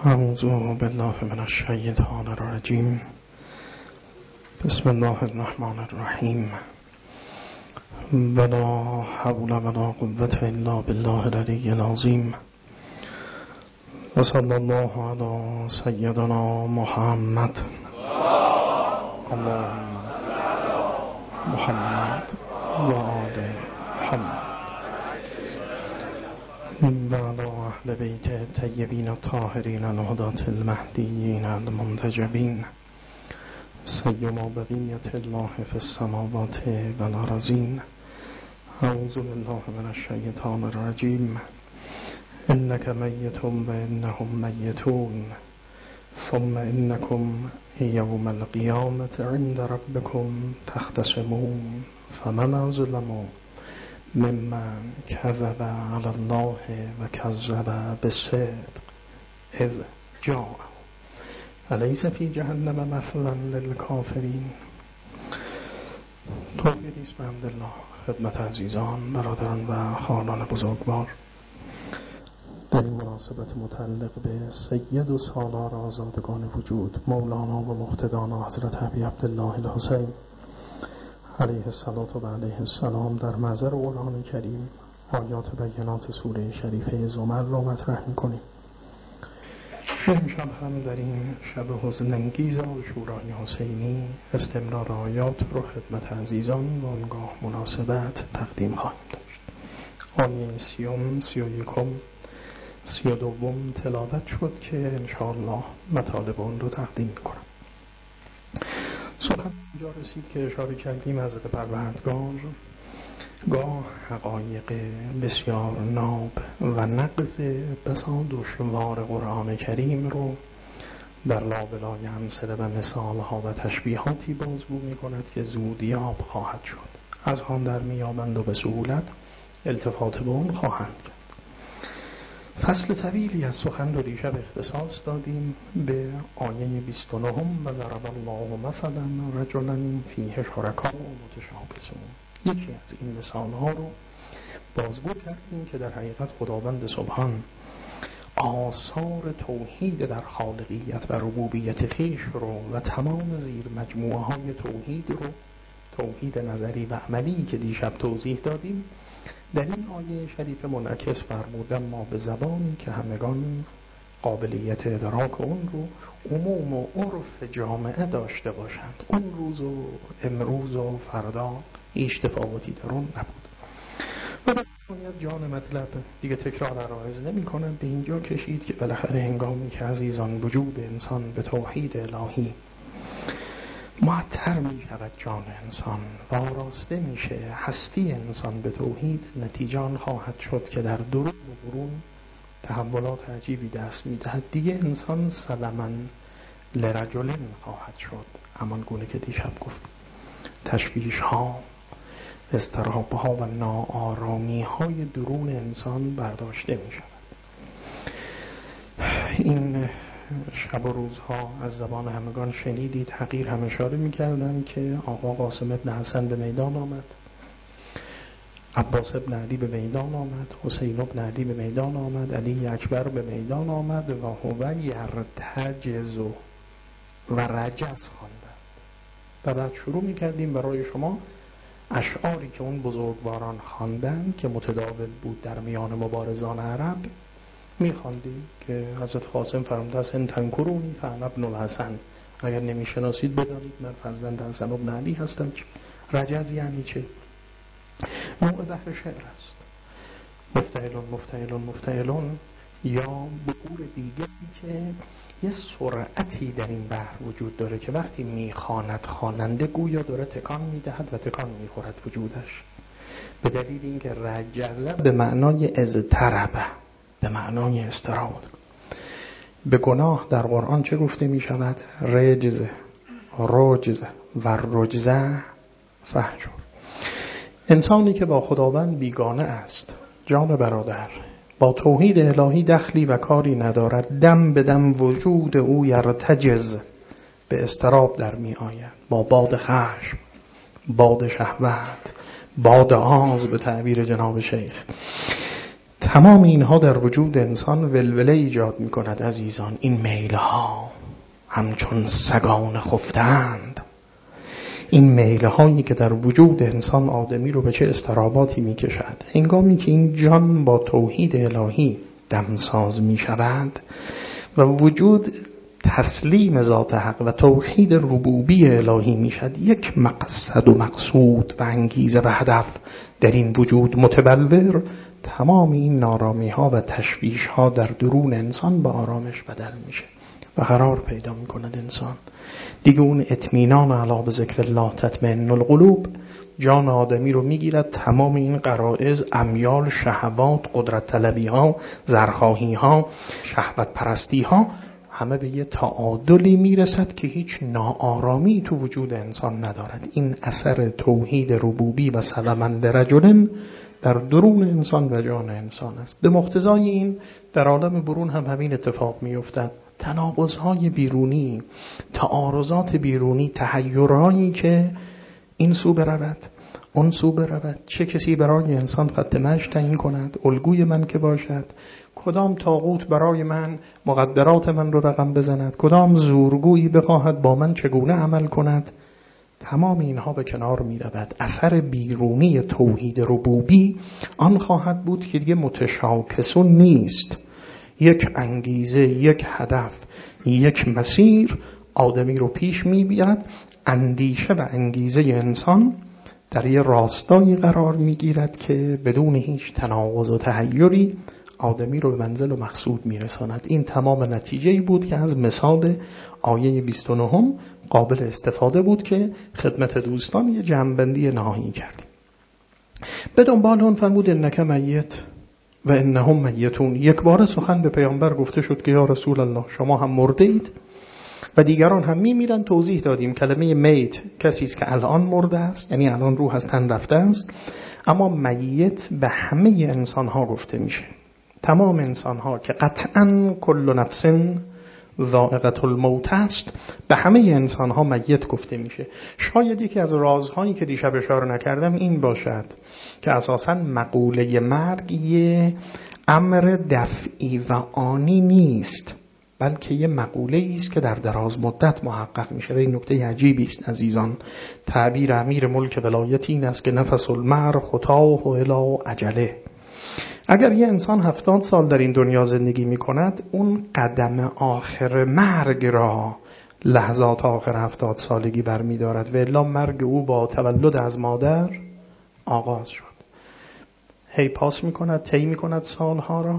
اعوذ بالله من الشیطان الرجیم. بسم الله الرحمن الرحیم. ولا حول ولا قوة الا بالله العلی العظیم. و صلی الله علی سیدنا محمد. اللهم محمد و آل محمد و علی اهل بیت طیبین الطاهرین الهداة المهدیین المنتجبین سیما بقیت الله فی السماوات و الارضین. اعوذ بالله من الشیطان الرجیم. انک میت و انهم میتون ثم انکم یوم القیامة عند ربکم تختصمون فمن اظلم ممن کذب علی الله و کذب بالصدق اذ جاء الیس فی جهنم مثوی للکافرین. توفیقی است به حمدالله خدمت عزیزان، برادران و خانان بزرگوار. در این مناسبت متعلق به سید و سالار آزادگان وجود مولانا و مقتدانا حضرت ابی عبدالله الحسین علیه الصلاة و علیه السلام در محضر قرآن کریم آیات بینات سوره شریفه زمر را مطرح می‌کنیم. امشب هم در این شب حزن انگیز عاشورای حسینی استمرار آیات رو خدمت عزیزان و آنگاه مناسبت تقدیم خواهیم داشت. آیه 30، 31، 32 تلاوت شد که انشاءالله مطالب اون رو تقدیم می‌کنم. سخن اینجا رسید که اشاره کردیم حضرت پروردگار گاه حقایق بسیار ناب و نقض بسا دشوار قرآن کریم رو در لابلای امثله و مثالها و تشبیهاتی بازگو می کند که زودیاب خواهد شد. از آن در میابند و به سهولت التفات به اون خواهند کرد. فصل طویلی از سخن رو دیشب اختصاص دادیم به آیه 29 و ضرب الله مثلا رجلا فیه شرکاء متشاکسون. یکی از این مثالها رو بازگو کردیم که در حقیقت خداوند سبحان آثار توحید در خالقیت و ربوبیت خویش رو و تمام زیر مجموعه های توحید رو، توحید نظری و عملی که دیشب توضیح دادیم، در این آیه شریف منعکس فرمودن ما به زبانی که همگان قابلیت ادراک اون رو عموم و عرف جامعه داشته باشند. اون روز و امروز و فردا هیچ تفاوتی در اون نبود. و در نهایت جان مطلب دیگه تکرار عرایض نمی کنم به اینجا کشید که بالاخره هنگامی که عزیزان وجود انسان به توحید الهی معطر می شود، جان انسان و آراسته میشه هستی انسان به توحید، نتیجه آن خواهد شد که در درون و برون تحولات عجیبی دست می دهد. دیگه انسان سلمن لرجلن خواهد شد. همان گونه که دیشب گفت تشویش ها، اضطراب ها و ناآرامی های درون انسان برداشته می شود. این شب و روزها از زبان همگان شنیدید، حقیر هم اشاره می‌کردن که آقا قاسم ابن حسن به میدان آمد، عباس ابن علی به میدان آمد، حسین ابن علی به میدان آمد، علی اکبر به میدان آمد و هو یرتجز و رجز خواندند. و بعد شروع می‌کردیم برای شما اشعاری که اون بزرگواران خواندند که متداول بود در میان مبارزان عرب میخواندیم که حضرت قاسم فرموده است ان تنکرونی فانا ابن الحسن، اگر نمیشناسید بدانید من فرزند حسن ابن علی هستم. رجز یعنی چه؟ نوع بحر شعر است. مفتعلون مفتعلون مفتعلون یا بقور دیگری که یه سرعتی در این بحر وجود داره که وقتی میخواند خواننده گویا داره تکان میدهد و تکان میخورد وجودش، به دلیل اینکه رجزه به معنای اضطربه، به معنای استراحت. به گناه در قرآن چه گفته می شود؟ رجزه، رجزه و رجزه فحجر. انسانی که با خداوند بیگانه است، جان برادر، با توحید الهی دخلی و کاری ندارد، دم به دم وجود او یرتجز، به استراب در می آید، با باد خشم، باد شهوت، باد آز به تعبیر جناب شیخ تمام اینها در وجود انسان ولوله ایجاد می کند عزیزان. این میلها همچون سگان خفتند، این میلهایی که در وجود انسان آدمی رو به چه اضطراباتی می کشد. هنگامی که این جان با توحید الهی دمساز می شود و وجود تسلیم ذات حق و توحید ربوبی الهی می شد، یک مقصد و مقصود و انگیزه و هدف در این وجود متبلور، تمام این نارامی ها و تشویش ها در درون انسان به آرامش بدل میشه و قرار پیدا می کند انسان. دیگه اون اطمینان علا به ذکر الله تطمئن القلوب جان آدمی رو میگیرد. تمام این غرایز، امیال، شهوات، قدرت طلبی ها، زرخواهی ها، شهوت پرستی ها، همه به یه تعادلی میرسد که هیچ ناآرامی تو وجود انسان ندارد. این اثر توحید ربوبی و سلمند رجلن در درون انسان و جان انسان است. به مقتضای این در عالم برون هم همین اتفاق میافتد. تناقض‌های بیرونی، تعارضات بیرونی، تحیرهایی که این سو برود اون سو برود، چه کسی برای انسان خط مشی تعیین کند، الگوی من که باشد، کدام طاغوت برای من مقدرات من رو رقم بزند، کدام زورگویی بخواهد با من چگونه عمل کند، تمام اینها به کنار می رود. اثر بیرونی توحید ربوبی آن خواهد بود که دیگه متشاکسون نیست. یک انگیزه، یک هدف، یک مسیر آدمی رو پیش می بیاد. اندیشه و انگیزه انسان در یه راستایی قرار می گیرد که بدون هیچ تناقض و تحیری آدمی رو به منزل و مقصود می رساند. این تمام نتیجه‌ای بود که از مثال آیه 29 قابل استفاده بود که خدمت دوستان یه جمع‌بندی نهایی کردیم. به دنبال اون فرمود انک میت و انهم میتون. یک بار سخن به پیامبر گفته شد که یا رسول الله شما هم مرده اید و دیگران هم میمیرن. توضیح دادیم کلمه میت کسی است که الان مرده است، یعنی الان روح از تن رفته است، اما میت به همه انسان ها گفته میشه. تمام انسان ها که قطعاً کل نفس ذائقة الموت است، به همه انسان ها میت گفته میشه. شاید یکی از رازهایی که دیشب اشاره نکردم این باشد که اساساً مقوله مرگ یه امر دفعی و آنی نیست، بلکه یه مقوله است که در دراز مدت محقق میشه. و این نکته عجیبی است عزیزان. تعبیر امیر ملک ولایت این است که نفس المرء خطاه الی اجله. اگر یه انسان 70 سال در این دنیا زندگی می کند، اون قدم آخر مرگ را لحظات آخر 70 سالگی برمی دارد و الا مرگ او با تولد از مادر آغاز شد. هی پاس می کند، طی می کند سالها را،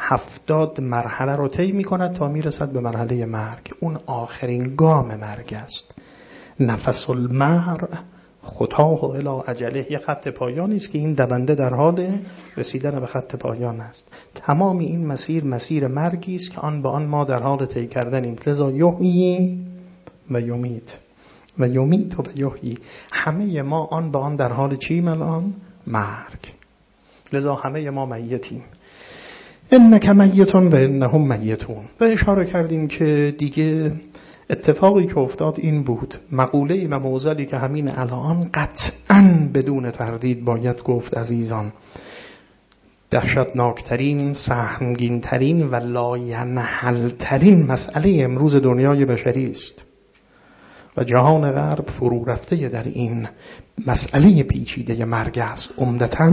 70 مرحله رو طی می کند تا می رسد به مرحله مرگ. اون آخرین گام مرگ است. نفس المرء خطاه الی اجله، یه خط پایانی است که این دونده در حال رسیدن به خط پایان است. تمام این مسیر مرگی است که آن به آن ما در حال طی کردنیم. لذا یحیی و یمیت و یمیت و یحیی، همه ما آن به آن در حال چیم الان؟ مرگ. لذا همه ما میتیم. انک میتون و انهم میتون. و اشاره کردیم که دیگه اتفاقی که افتاد این بود، مقوله و موزلی که همین الان قطعاً بدون تردید باید گفت عزیزان، دهشتناکترین، سهمگینترین و لاینحلترین مسئله امروز دنیای بشری است و جهان غرب فرو رفته در این مسئله پیچیده مرگ است. عمدتاً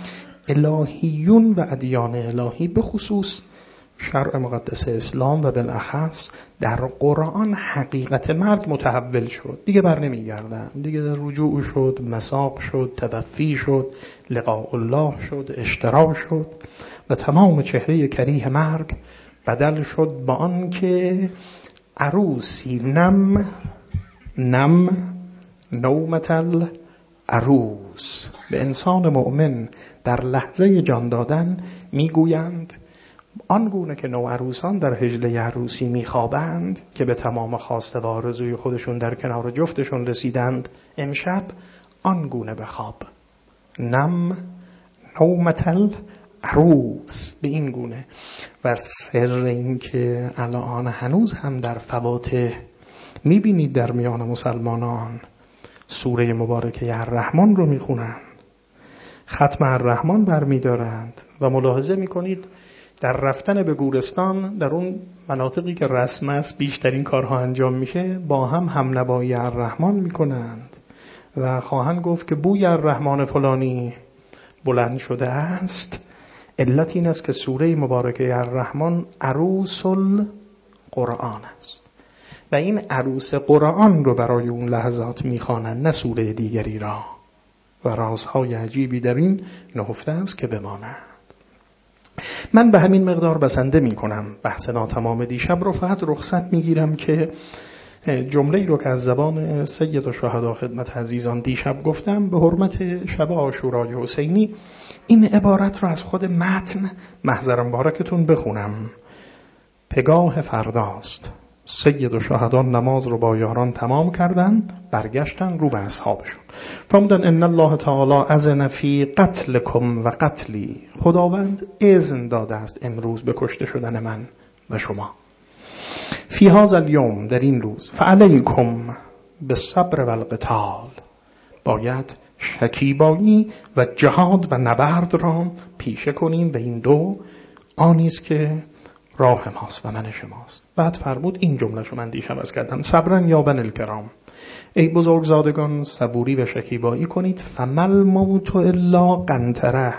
الهیون و ادیان الهی به خصوص شرع مقدس اسلام و بالاخص در قرآن حقیقت مرگ متحول شد، دیگه بر نمیگردن، دیگه در رجوع شد، مساق شد، توفی شد، لقاء الله شد، اشترا شد و تمام چهره کریه مرگ بدل شد با آن که عروسی نم نومت العروس. به انسان مؤمن در لحظه جان دادن میگویند آنگونه که نوعروسان در حجله عروسی میخوابند که به تمام خواسته و آرزوی خودشون در کنار جفتشون رسیدند، امشب آنگونه بخواب. نم نومت العروس، به این گونه. و سر این که الان هنوز هم در فواتح میبینید در میان مسلمانان سوره مبارکه الرحمن رو میخونن، ختم الرحمن برمیدارند و ملاحظه میکنید در رفتن به گورستان در اون مناطقی که رسم است بیشترین کارها انجام میشه با هم نوایی الرحمن میکنند و خواهند گفت که بوی الرحمن فلانی بلند شده است. علت این است که سوره مبارکه الرحمن عروس القرآن است و این عروس قرآن رو برای اون لحظات میخوانند، نه سوره دیگری را، و رازهای عجیبی در این نهفته است که بماند. من به همین مقدار بسنده میکنم بحث ناتمام دیشب رو. فقط رخصت میگیرم که جمله‌ای رو که از زبان سید الشهدا خدمت عزیزان دیشب گفتم به حرمت شب عاشورای حسینی این عبارت رو از خود متن محضر مبارکتون بخونم. پگاه فرداست، سید الشهدا نماز رو با یاران تمام کردن، برگشتن رو به اصحابشون فرمودن ان الله تعالی اذن فی قتلکم و قتلی، خداوند اذن داده است امروز به کشته شدن من و شما. فی هذا الیوم، در این روز، فعلیکم بالصبر و القتال، باید شکیبایی و جهاد و نبرد را پیشه کنیم و این دو آنیست که راه ماست و من شماست. بعد فرمود این جمله شو من دیشب از کردم: صبرن یا بنی الکرام، ای بزرگزادگان صبوری و شکیبایی کنید. فمل موت الا قنطره،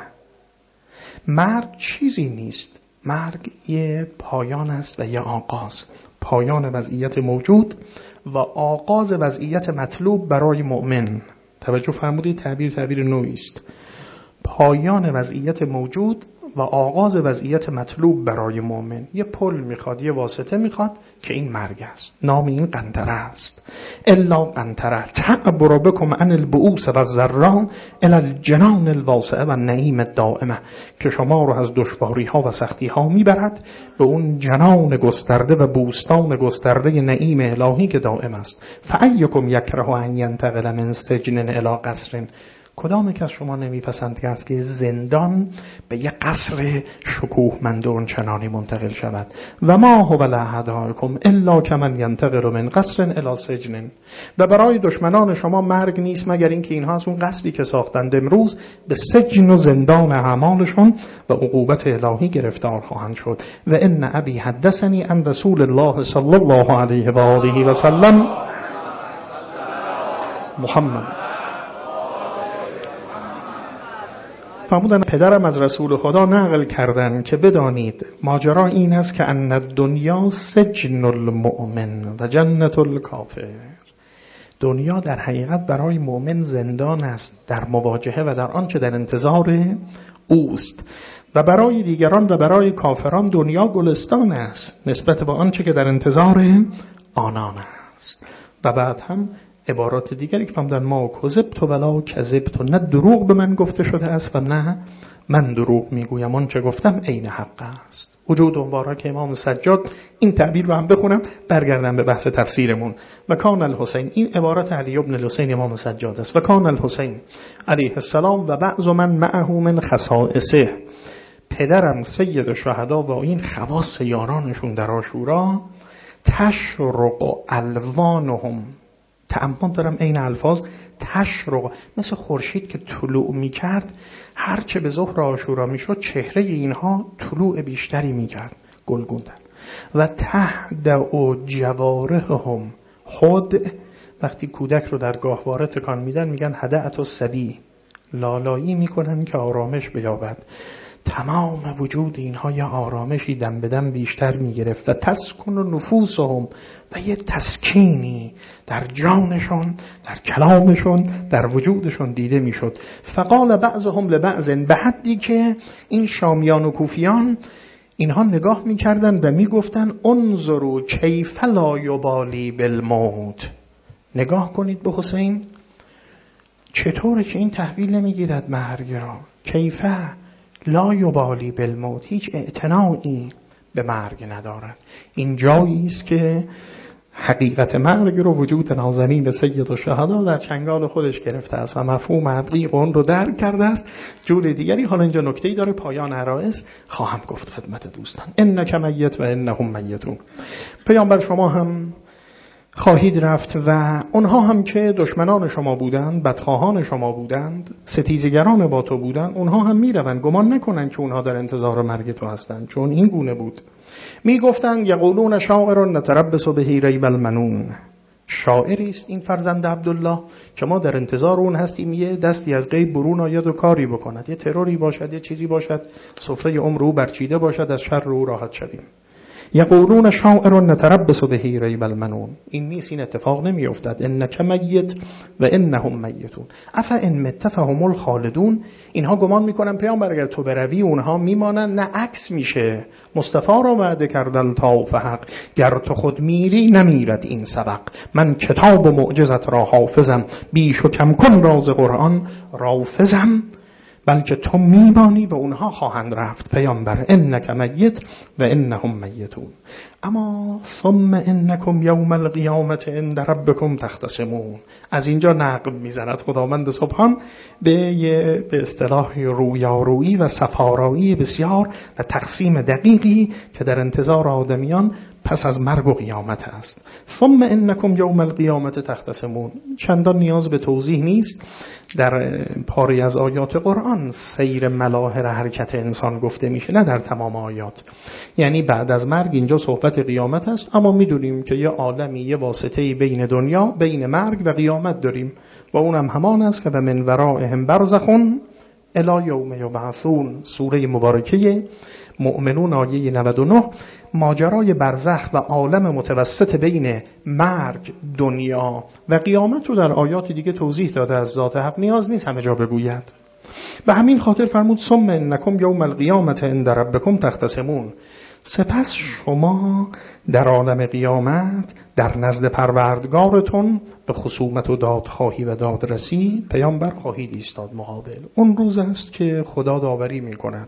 مرگ چیزی نیست، مرگ یه پایان است و یه آغاز، پایان وضعیت موجود و آغاز وضعیت مطلوب برای مؤمن. توجه فرمودید، تعبیر نوعی است، پایان وضعیت موجود و آغاز وضعیت مطلوب برای مؤمن. یه پل میخواد، یه واسطه میخواد که این مرگ است، نام این قنطره است. الا قنطره تعبر بكم عن البؤوس و الضراء الى الجنان الواسعه و النعیم الدائمه، که شما رو از دشواری ها و سختی ها میبرد به اون جنان گسترده و بوستان گسترده نعیم الهی که دائم است. فایکم یکره ان ینتقل من سجن الی قصر، کدام که از شما نمیپسند که از که زندان به یک قصر شکوهمند و چنانی منتقل شود؟ و ما هو لأعدائکم الا کمن ینتقل من قصر الی سجن، و برای دشمنان شما مرگ نیست مگر اینکه اینها از اون قصری که ساختند امروز به سجن و زندان اعمالشون و عقوبت الهی گرفتار خواهند شد. و ان ابی حدثنی عن رسول الله صلی الله علیه و آله و سلم محمد. فرمودن پدرم از رسول خدا نقل کردن که بدانید ماجرا این است که ان الدنیا سجن المؤمن و جنت الکافر، دنیا در حقیقت برای مؤمن زندان است در مواجهه و در آنچه در انتظار اوست، و برای دیگران و برای کافران دنیا گلستان است نسبت به آنچه که در انتظار آنان است. و بعد هم عبارات دیگری که فرمودن ما کذبت ولا کذبت، نه دروغ به من گفته شده است و نه من دروغ میگویم، آنچه گفتم عین حق است. وجود مبارک امام سجاد، این تعبیر رو هم بخونم برگردم به بحث تفسیرمون. و کان الحسین، این عبارت علی ابن الحسین امام سجاد است. و کان الحسین علیه السلام و بعض من معه من خصائصه، پدرم سید الشهدا با این خواص یارانشون در عاشورا، تشرق الوانهم، تأمل دارم این الفاظ، تشرق، مثل خورشید که طلوع میکرد، هرچه به ظهر عاشورا میشد چهره اینها طلوع بیشتری میکرد، گلگوندن. و تهدأ جوارحهم، خود وقتی کودک رو در گاهواره تکان میدن میگن هدأت الصبی، لالایی میکنن که آرامش بیابد. تمام وجود اینها یا آرامشی دم به دم بیشتر میگرفت. و تسکن نفوسهم، و یه تسکینی در جانشون، در کلامشون، در وجودشون دیده میشد. فقال بعضهم لبعض، به حدی که این شامیان و کوفیان اینها نگاه میکردن و میگفتن انظروا کیف لا یبالی بالموت، نگاه کنید به حسین چطوره که این تحویل نمیگیرد مرگ را. کیفه لا یبالی بالموت، هیچ اعتنایی به مرگ ندارد. این جایی است که حقیقت مرگ رو وجود نازنین سید الشهدا در چنگال خودش گرفته است و مفهوم حقیق اون رو درک کرده است. جور دیگری حالا اینجا نکته‌ای داره پایان عرائض خواهم گفت خدمت دوستان. انک میت و انهم میتون. پیامبر شما هم خواهید رفت و اونها هم که دشمنان شما بودند، بدخواهان شما بودند، ستیزگران با تو بودند، اونها هم میروند. گمان نکنن که اونها در انتظار مرگ تو هستند، چون این گونه بود. میگفتند یقولون شاعر نتربص به ریب المنون. شاعری است این فرزند عبدالله که ما در انتظار اون هستیم یه دستی از غیب برون آید و کاری بکند، یه تروری باشد، یه چیزی باشد، سفره عمر او برچیده باشد، از شر او راحت شویم. یقولون شاعر نتربص به ریب المنون. این نیست، این اتفاق نمی افتد. انک میت و انهم میتون افا ان مت فهم الخالدون. اینها گمان میکنن پیامبر اگر تو بروی اونها میمانن. نه، عکس میشه. مصطفی را وعده کردن تا فحق، گر تو خود میری نمیرد این سبق. من کتاب و معجزت را حافظم، بیش و کم کن راز قرآن رافظم. بلکه تو میمانی و اونها خواهند رفت پیامبر. انک میت و انهم میتون. اما ثم انکم یوم القیامت عند ربکم تختصمون. از اینجا نقب میزند خداوند سبحان به اصطلاح رویارویی و صفارایی بسیار و تقسیم دقیقی که در انتظار آدمیان پس از مرگ و قیامت است. ثم انکم یوم القیامت تختصمون. چندان نیاز به توضیح نیست. در پاری از آیات قرآن سیر ملاحر حرکت انسان گفته میشه، نه در تمام آیات. یعنی بعد از مرگ اینجا صحبت قیامت است، اما میدونیم که یه عالمی، یه واسطه‌ای بین دنیا، بین مرگ و قیامت داریم و اونم همان است که و من ورائهم برزخ الی یوم یبعثون. سوره مبارکه مؤمنون آیه 99 ماجرای برزخ و عالم متوسط بین مرگ، دنیا و قیامت رو در آیات دیگه توضیح داده از ذات حق، نیاز نیست همه جا بگوید. به همین خاطر فرمود ثم انکم یوم القیامت عند ربکم تختصمون. سپس شما در عالم قیامت در نزد پروردگارتون به خصومت و دادخواهی و دادرسی پیامبر خواهید ایستاد مقابل. اون روز است که خدا داوری می کند.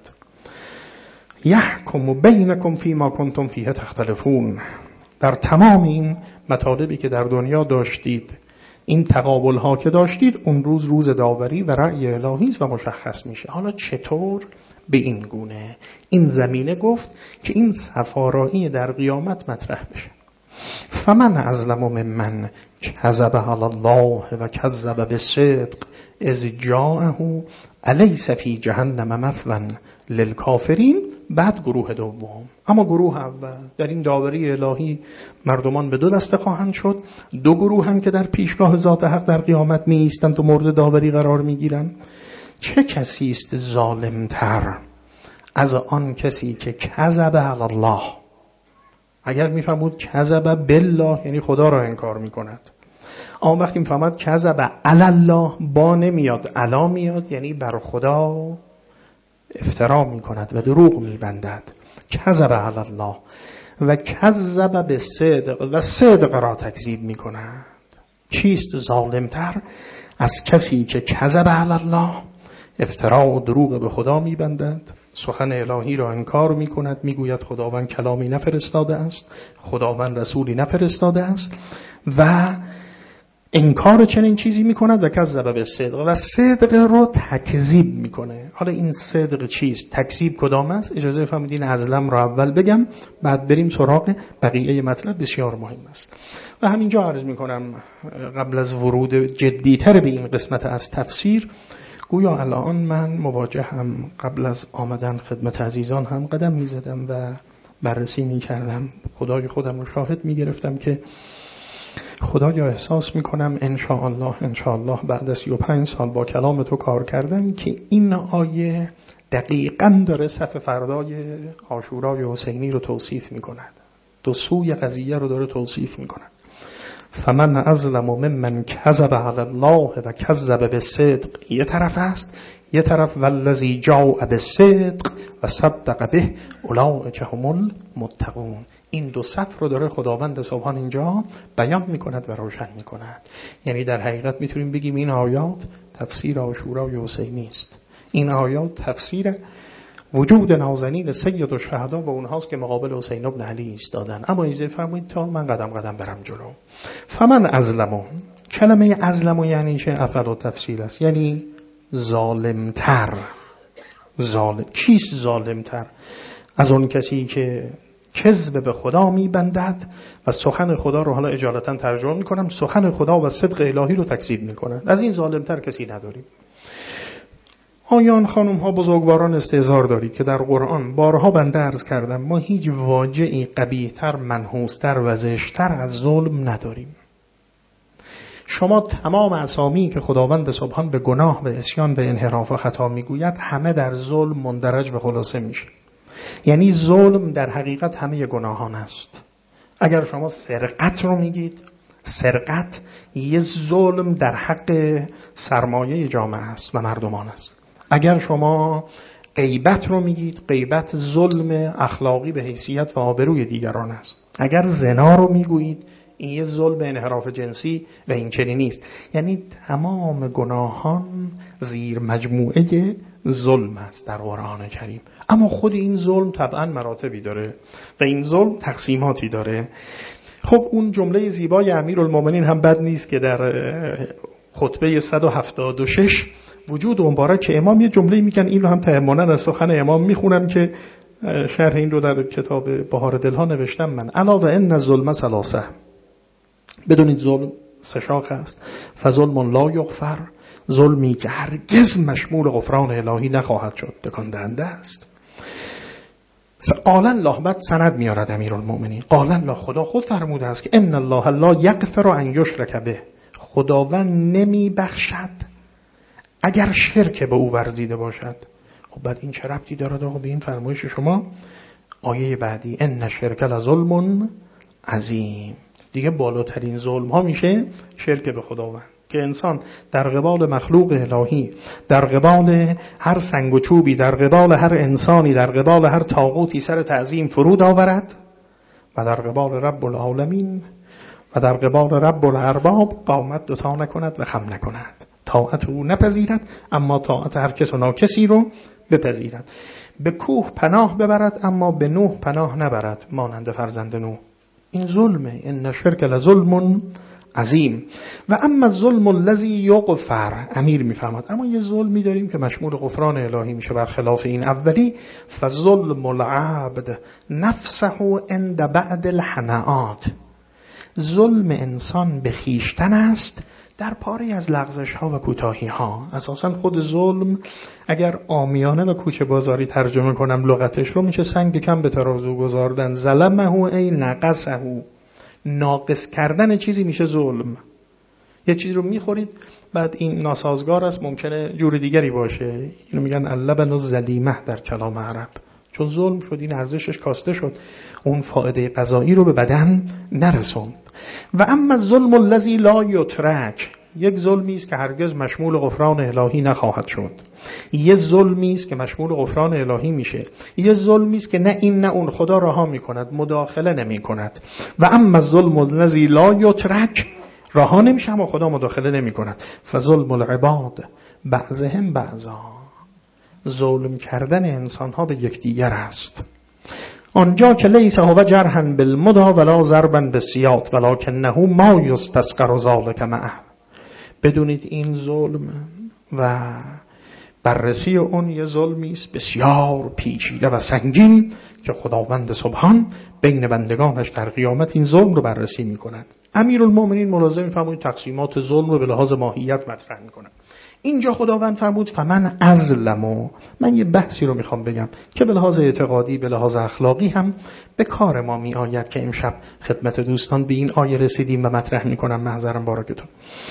یحکم بینکم فیما کنتم فیه تختلفون. در تمام این مطالبی که در دنیا داشتید، این تقابل ها که داشتید، اون روز روز داوری و رأی الهی است و مشخص میشه. حالا چطور؟ به این گونه این زمینه گفت که این صفارایی در قیامت مطرح بشه. فمن ازلم ممن کذب علی الله و کذب بالصدق اذ جاءه الیس فی جهنم مثوی للکافرین. بعد گروه دوم. اما گروه اول در این داوری الهی مردمان به دو دسته خواهند شد. دو گروه هم که در پیشگاه ذات حق در قیامت می ایستند و مورد داوری قرار می گیرند. چه کسی است ظالمتر از آن کسی که کذب علی الله؟ اگر میفهمود کذب بالله یعنی خدا را انکار میکند. اما وقتی میفهمد کذب علی الله، با نمیاد علا میاد، یعنی بر خدا افترا میکند و دروغ میبندد. کذب علی الله و کذب بالصدق و صدق را تکذیب میکند. چیست ظالمتر از کسی که کذب علی الله، افترا و دروغ به خدا میبندد، سخن الهی را انکار میکند، میگوید خداوند کلامی نفرستاده است، خداوند رسولی نفرستاده است و انکار چنین چیزی میکند و کذب بالصدق و صدق رو تکذیب میکنه. حالا این صدق چیست؟ تکذیب کدام است؟ اجازه فرمودین ازلم رو اول بگم، بعد بریم سراغ بقیه مطلب، بسیار مهم است. و همینجا عرض میکنم قبل از ورود جدیتر به این قسمت از تفسیر، گویا الان من مواجهم قبل از آمدن خدمت عزیزان هم قدم میزدم و بررسی میکردم. خدای خودم رو شاهد میگرفتم که خدایا احساس میکنم انشاءالله بعد از 35 سال با کلام تو کار کردن که این آیه دقیقاً داره صف فردای عاشورای حسینی رو توصیف میکند. دو سوی قضیه رو داره توصیف میکند. فمن ازلم ممن کذب علی الله و کذب بالصدق یه طرف است، یه طرف والذی جاء بالصدق و صدق به اولئک هم المتقون. این دو صف رو داره خداوند سبحان اینجا بیان میکند و روشن میکند. یعنی در حقیقت میتونیم بگیم این آیات تفسیر عاشورای حسینی است. این آیات تفسیر وجود نازنین سید الشهدا و اونهاست که مقابل حسین ابن علی ایستادن. اما اجازه فرمایید تا من قدم قدم برم جلو. فمن ازلمو، کلمه ازلمو یعنی چه؟ افعل و تفصیل است، یعنی ظالمتر. کیست ظالمتر از اون کسی که کذب به خدا میبندد و سخن خدا رو، حالا اجالتا ترجمه میکنم، سخن خدا و صدق الهی رو تکذیب میکنند. از این ظالمتر کسی نداریم. آیان خانم ها بزرگواران استحضار دارید که در قرآن بارها بنده عرض کردم ما هیچ واجعی قبیح‌تر، منحوس‌تر و زشت‌تر از ظلم نداریم. شما تمام اسامی که خداوند سبحان به گناه، به عصیان، به انحراف و خطا میگوید همه در ظلم مندرج و خلاصه میشه. یعنی ظلم در حقیقت همه گناهان است. اگر شما سرقت رو میگید، سرقت یه ظلم در حق سرمایه جامعه است و مردمان است. اگر شما غیبت رو میگید، غیبت ظلم اخلاقی به حیثیت و آبروی دیگران است. اگر زنا رو میگویید این یه ظلم انحراف جنسی و این چنینی است. یعنی تمام گناهان زیر مجموعه ظلم است در قرآن کریم. اما خود این ظلم طبعا مراتبی داره و این ظلم تقسیماتی داره. خب اون جمله زیبای امیرالمومنین هم بد نیست که در خطبه 176 وجود مبارک که امام یه جمله میگن، این رو هم تهمانا از سخن امام میخونم که شرح این رو در کتاب بهار دلها نوشتم من. الا و ان الظلم ثلاثه، بدونید ظلم سه شاخه است. فظلم لا یغفر، ظلمی که هرگز مشمول غفران الهی نخواهد شد، تکان دهنده است. قال الله، بعد سند میارد امیرالمومنین، قال الله، خدا خود فرموده است که ان الله لا یغفر ان یشرک به، خداوند نمی بخشد اگر شرک به او ورزیده باشد. خب بعد این چه ربطی دارد آقا به این فرمایش شما؟ آیه بعدی ان شرک لظلم عظیم، دیگه بالاترین ظلم ها میشه شرک به خداوند، که انسان در قبال مخلوق الهی، در قبال هر سنگ و چوبی، در قبال هر انسانی، در قبال هر طاغوتی سر تعظیم فرود آورد و در قبال رب العالمین و در قبال رب الارباب قامت دوتا نکند و خم نکند، طاعت او نپذیرد اما طاعت هر کس و ناکسی رو بپذیرد. به کوه پناه ببرد اما به نوح پناه نبرد، مانند فرزند نوح. این ظلمه. ان شرک لظلم عظیم و اما الظلم الذی یغفر، امیر میفهمد اما یه ظلمی داریم که مشمول غفران الهی میشه برخلاف این اولی. فظلم العبد نفسه عند بعد الحناءات، ظلم انسان به خیشتن است در پاری از لغزش ها و کوتاهی ها. اساسا خود ظلم اگر عامیانه و کوچه بازاری ترجمه کنم لغتش رو، میشه سنگ کم به ترازو گذاردن. ظلمه ای نقصه، ناقص کردن چیزی میشه ظلم. یه چیزی رو میخورید بعد این ناسازگار است، ممکنه جور دیگری باشه، اینو میگن اللبن الظلیمه در کلام عرب، چون ظلم شد این ارزشش کاسته شد، اون فایده غذایی رو به بدن نرسوند. و اما الظلم الذی لا یترک، یک ظلمی است که هرگز مشمول غفران الهی نخواهد شد. یه ظلمی است که مشمول غفران الهی میشه. یه ظلمی است که نه این نه اون، خدا رها میکند، مداخله نمیکند. و اما الظلم الذی لا یترک، رها نمیشه اما خدا مداخله نمیکند. فظلم العباد بعضهم بعضا، ظلم کردن انسان ها به یکدیگر است. آنجا که لیس هو جرحا بالمدى ولا ضربا بالسیاط ولکنه ما یستسقر ذلک معه، بدونید این ظلم و بررسی اون یه ظلمی است بسیار پیچیده و سنگین که خداوند سبحان بین بندگانش در قیامت این ظلم رو بررسی می‌کند. امیرالمومنین ملاحظه می‌فرمایید تقسیمات ظلم رو به لحاظ ماهیت مطرح می‌کند. اینجا خداوند فرمود فمن اظلم. من یه بحثی رو میخوام بگم که به لحاظ اعتقادی، به لحاظ اخلاقی هم به کار ما می آید که امشب خدمت دوستان به این آیه رسیدیم و مطرح میکنم. محضرم بارکتون.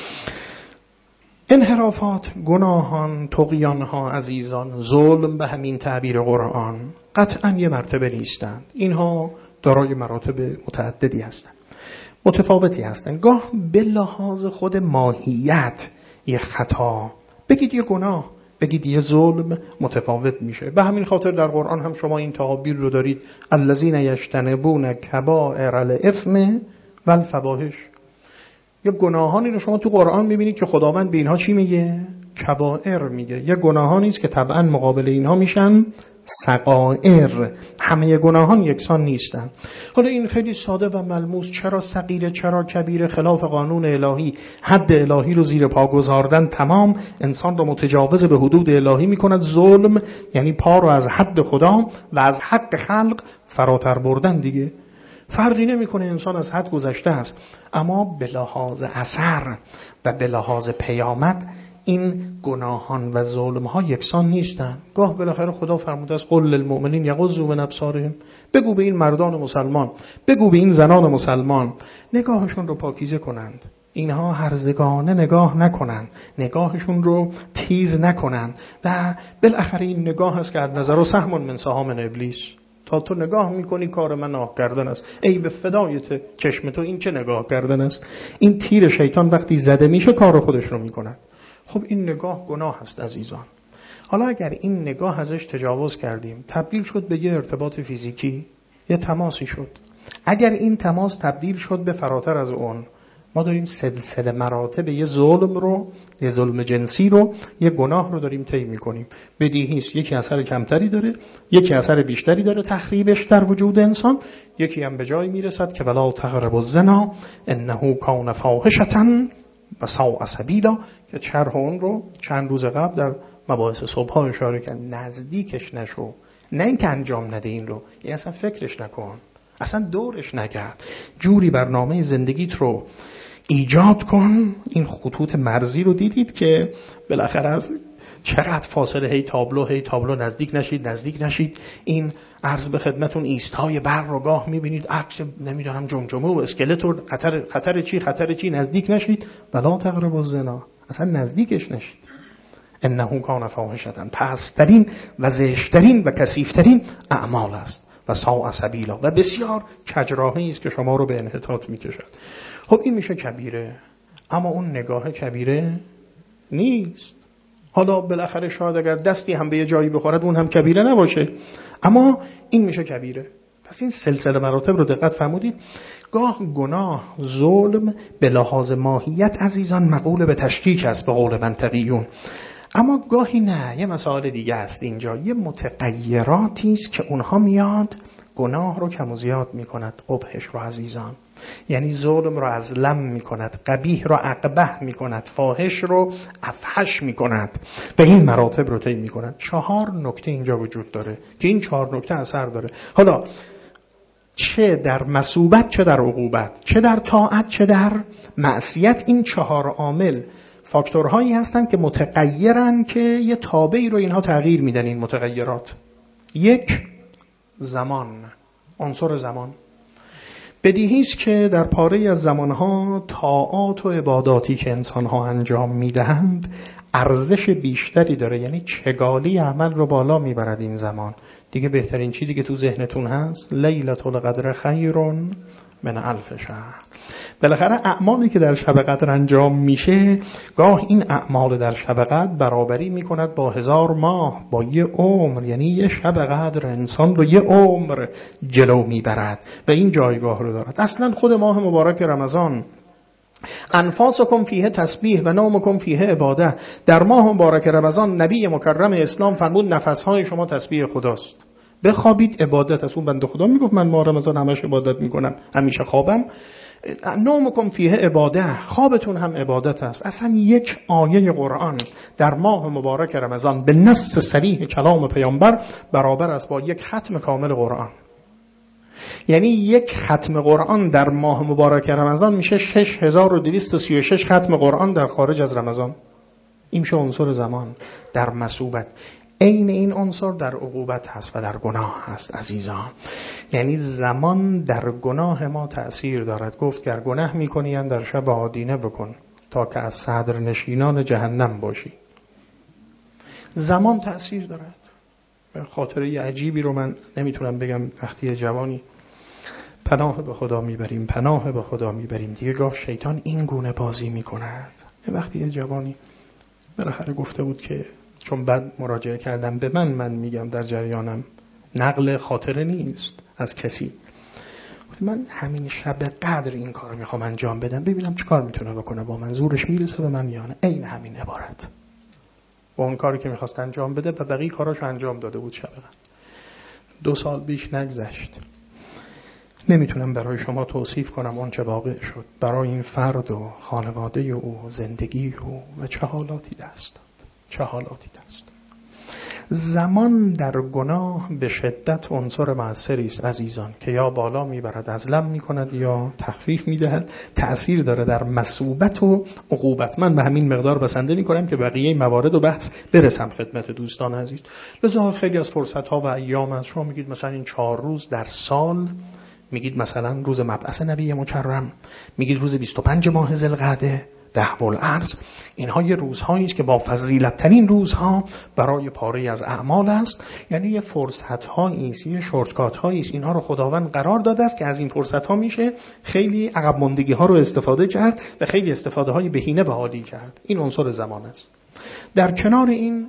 انحرافات، گناهان، طغیانها عزیزان، ظلم به همین تعبیر قرآن قطعا یه مرتبه نیستند. اینها دارای مراتب متعددی هستند، متفاوتی هستند. گاه به لحاظ خود ماهیت یه خطا، بگید یه گناه، بگید یه ظلم متفاوت میشه. به همین خاطر در قرآن هم شما این تعابیر رو دارید، الذین یجتنبون کبائر الاثم والفواحش. یه گناهانی رو شما تو قرآن میبینید که خداوند به اینها چی میگه؟ کبائر میگه. یه گناهانی است که طبعا مقابل اینها میشن صغائر. همه گناهان یکسان نیستن. حالا این خیلی ساده و ملموس، چرا صغیره چرا کبیره، خلاف قانون الهی، حد الهی رو زیر پا گذاردن تمام انسان رو متجاوز به حدود الهی میکند. ظلم یعنی پا رو از حد خدا و از حق خلق فراتر بردن دیگه. فرقی نمیکنه، انسان از حد گذشته است، اما به لحاظ اثر و به لحاظ پیامد این گناهان و ظلم‌ها یکسان نیستن. گاه بالاخره خدا فرموده است قل للمؤمنین یغضوا من ابصارهم، بگو به این مردان مسلمان، بگو به این زنان مسلمان نگاهشون رو پاکیزه کنند، اینها هرزگانه نگاه نکنند، نگاهشون رو تیز نکنند. و بالاخره این نگاه است که از نظر و سهم من سهام ابلیس، تا تو نگاه میکنی کار من نگاه کردن است، ای به فدایت چشم تو، این چه نگاه کردن است. این تیر شیطان وقتی زده میشه کار خودش رو میکند. خب این نگاه گناه است عزیزان. حالا اگر این نگاه ازش تجاوز کردیم، تبدیل شد به یه ارتباط فیزیکی، یه تماسی شد، اگر این تماس تبدیل شد به فراتر از اون، ما داریم سلسله مراتب یه ظلم رو، یه ظلم جنسی رو، یه گناه رو داریم طی می‌کنیم. بدیهی است یکی اثر کمتری داره، یکی اثر بیشتری داره تخریبش در وجود انسان، یکی هم به جایی میرسد که ولا تقربوا الزنا انه کان فاحشة و ساء سبیلا، که شرح اون رو چند روز قبل در مباحث صبح اشاره کرد. نزدیکش نشو، نه اینکه انجام نده این رو، یعنی اصلا فکرش نکن، اصلا دورش نگرد، جوری برنامه زندگیت رو ایجاد کن. این خطوط مرزی رو دیدید که بالاخره از چقدر فاصله هی تابلو نزدیک نشید. این عرض به خدمتون ایستای برق رو گاه میبینید عکس نمیدونم جمجمه و اسکلت رو خطر چی نزدیک نشید. ولا تقربوا الزنا، اصلا نزدیکش نشید. انه کان فاحشة، پست‌ترین و زشت‌ترین و کثیف‌ترین اعمال است و ساء سبیلا، و بسیار کجراهی است که شما رو به انحطاط میکشد. خب این میشه کبیره، اما اون نگاه کبیره نیست. حالا بالاخره شاید اگر دستی هم به یه جایی بخورد اون هم کبیره نباشه، اما این میشه کبیره. پس این سلسله مراتب رو دقت فرمودید. گاه گناه، ظلم به لحاظ ماهیت عزیزان مقول به تشکیک است به قول منطقیون، اما گاهی نه. یه مسائل دیگه است اینجا، یه متغیراتی است که اونها میاد گناه رو کم و زیاد میکند، قبحش رو عزیزان، یعنی ظلم رو از لم میکند، قبیح رو اقبح میکند، فاحش رو افحش میکند، به این مراتب رو طی میکند. 4 نکته اینجا وجود داره که این 4 نکته اثر داره. حالا چه در مثوبت، چه در عقوبت، چه در طاعت، چه در معصیت، این 4 عامل فاکتورهایی هستند که متغیرن که یه تابعی رو اینها تغییر میدن. این متغیرات، 1 زمان، عنصر زمان. بدیهی است که در پاره از زمانها طاعات و عباداتی که انسانها انجام میدهند ارزش بیشتری داره، یعنی چگالی عمل رو بالا میبرد این زمان. دیگه بهترین چیزی که تو ذهنتون هست لیلة القدر خیر من 1000 شهر. بالاخره اعمالی که در شب قدر انجام میشه، گاه این اعمال در شب قدر برابری میکند با 1000 ماه، با یه عمر. یعنی یه شب قدر انسان رو یه عمر جلو میبرد و این جایگاه رو دارد. اصلا خود ماه مبارک رمضان، انفاسکم فیه تسبیح و نومکم فیه عباده، در ماه مبارک رمضان نبی مکرم اسلام فرمود نفسهای شما تسبیح خداست. بخوابید عبادت است. اون بنده خدا میگفت من ماه رمضان همش عبادت میکنم، همیشه خوابم. نومکم فیه عباده، خوابتون هم عبادت است. اصلا یک آیه قرآن در ماه مبارک رمضان به نص صریح کلام پیامبر برابر است با یک ختم کامل قرآن. یعنی یک ختم قرآن در ماه مبارک رمضان میشه 6236 ختم قرآن در خارج از رمضان. این میشه عنصر زمان در مثوبت. عین این عنصر در عقوبت هست و در گناه هست عزیزان. یعنی زمان در گناه ما تأثیر دارد. گفت که گناه میکنی در شب آدینه بکن تا که از صدر نشینان جهنم باشی. زمان تأثیر دارد. خاطره عجیبی رو من نمیتونم بگم. وقتی جوانی پناه به خدا میبریم دیگه گاه شیطان این گونه بازی میکند. وقتی جوانی بالاخره گفته بود که چون بعد مراجعه کردم به من میگم در جریانم، نقل خاطره نیست از کسی، من همین شب قدر این کار میخوام انجام بدم ببینم چه کار میتونه بکنه با من، زورش میرسه به من یا نه. این همین عبارت با اون کاری که میخواست انجام بده و بقیه کاراشو انجام داده بود شب قدر. 2 سال بیش نگذشت. نمیتونم برای شما توصیف کنم اون چه واقع شد. برای این فرد و خانواده او، زندگی او و چه حالاتی دست داد. زمان در گناه به شدت عنصر موثری است عزیزان، که یا بالا میبرد اظلم میکند یا تخفیف میدهد، تأثیر داره در مثوبت و عقوبت. من به همین مقدار بسنده میکنم که بقیه موارد و بحث برسم خدمت دوستان عزیز. لذا خیلی از فرصت ها و ایام از شما میگید مثلا این 4 روز در سال، میگید مثلا روز مبعث نبی مکرم، میگید روز 25 ماه ذوالقعده، دهو الارض، اینها یه روزهایی است که با فضیلت ترین روزها برای پاره از اعمال است. یعنی یه فرصت هایی است، یه شورتکات هایی است، اینها رو خداوند قرار داده است که از این فرصت ها میشه خیلی عقب ماندگی ها رو استفاده کرد و خیلی استفاده های بهینه و عالی کرد. این عنصر زمان است. در کنار این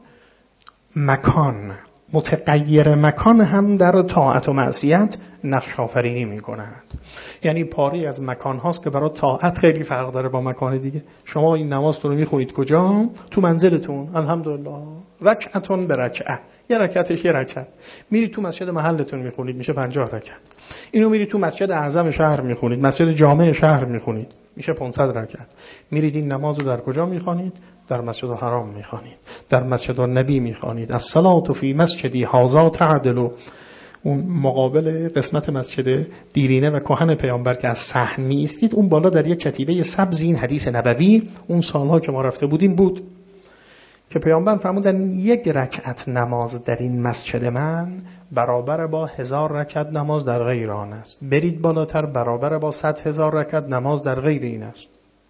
مکان، متغیر مکان هم در طاعت و معصیت نقش آفرینی می کند. یعنی پاری از مکان هاست که برای طاعت خیلی فرق داره با مکان دیگه. شما این نماز رو می خونید کجا؟ تو منزلتون. الحمدلله. رکعتون به رکعه، یه رکعتش یه رکعت. میرید تو مسجد محلتون می خونید، میشه 50 رکعت. اینو میرید تو مسجد اعظم شهر می خونید، مسجد جامع شهر می خونید، میشه 500 رکعت. میرید این نماز رو در کجا می خوانید؟ در مسجد الحرام می خوانید، در مسجد النبی می خوانید. الصلاة فی مسجدی هذا تعدل. اون مقابل قسمت مسجد دیرینه و کهن پیامبر که از صحن می ایستید، اون بالا در یک کتیبه سبز این حدیث نبوی اون سالها که ما رفته بودیم بود که پیامبر فرمودن 1 رکعت نماز در این مسجد من برابر با 1000 رکعت نماز در غیر آن است. برید بالاتر، برابر با 100,000 رکعت نماز در غیر این است.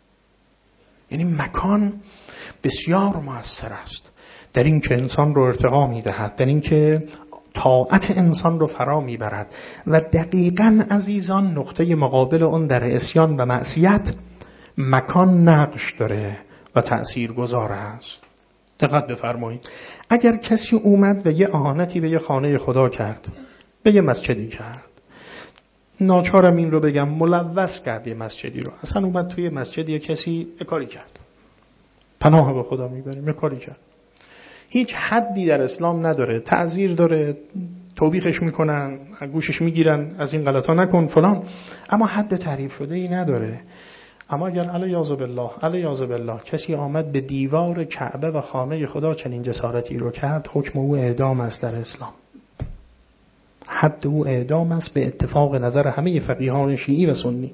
یعنی مکان بسیار مؤثر است در این که انسان رو ارتقا می‌دهد، در این که طاعت انسان رو فرا میبرد و دقیقاً عزیزان نقطه مقابل اون در عصیان و معصیت مکان نقش داره و تأثیر گذار است. دقت بفرمایید، اگر کسی اومد و یه اهانتی به یه خانه خدا کرد، به یه مسجدی کرد، ناچارم این رو بگم، ملوث کرد یه مسجدی رو، اصلا اومد توی مسجد یه کسی کاری کرد، پناه به خدا میبریم، کاری کرد، هیچ حدی در اسلام نداره، تعزیر داره، توبیخش میکنن، گوشش میگیرن از این غلطا نکن فلان، اما حد تعریف شده ای نداره. اما اگر علیاذ بالله کسی آمد به دیوار کعبه و خانه خدا چنین جسارتی رو کرد، حکم او اعدام است در اسلام. حد او اعدام است به اتفاق نظر همه فقیهان شیعی و سنی.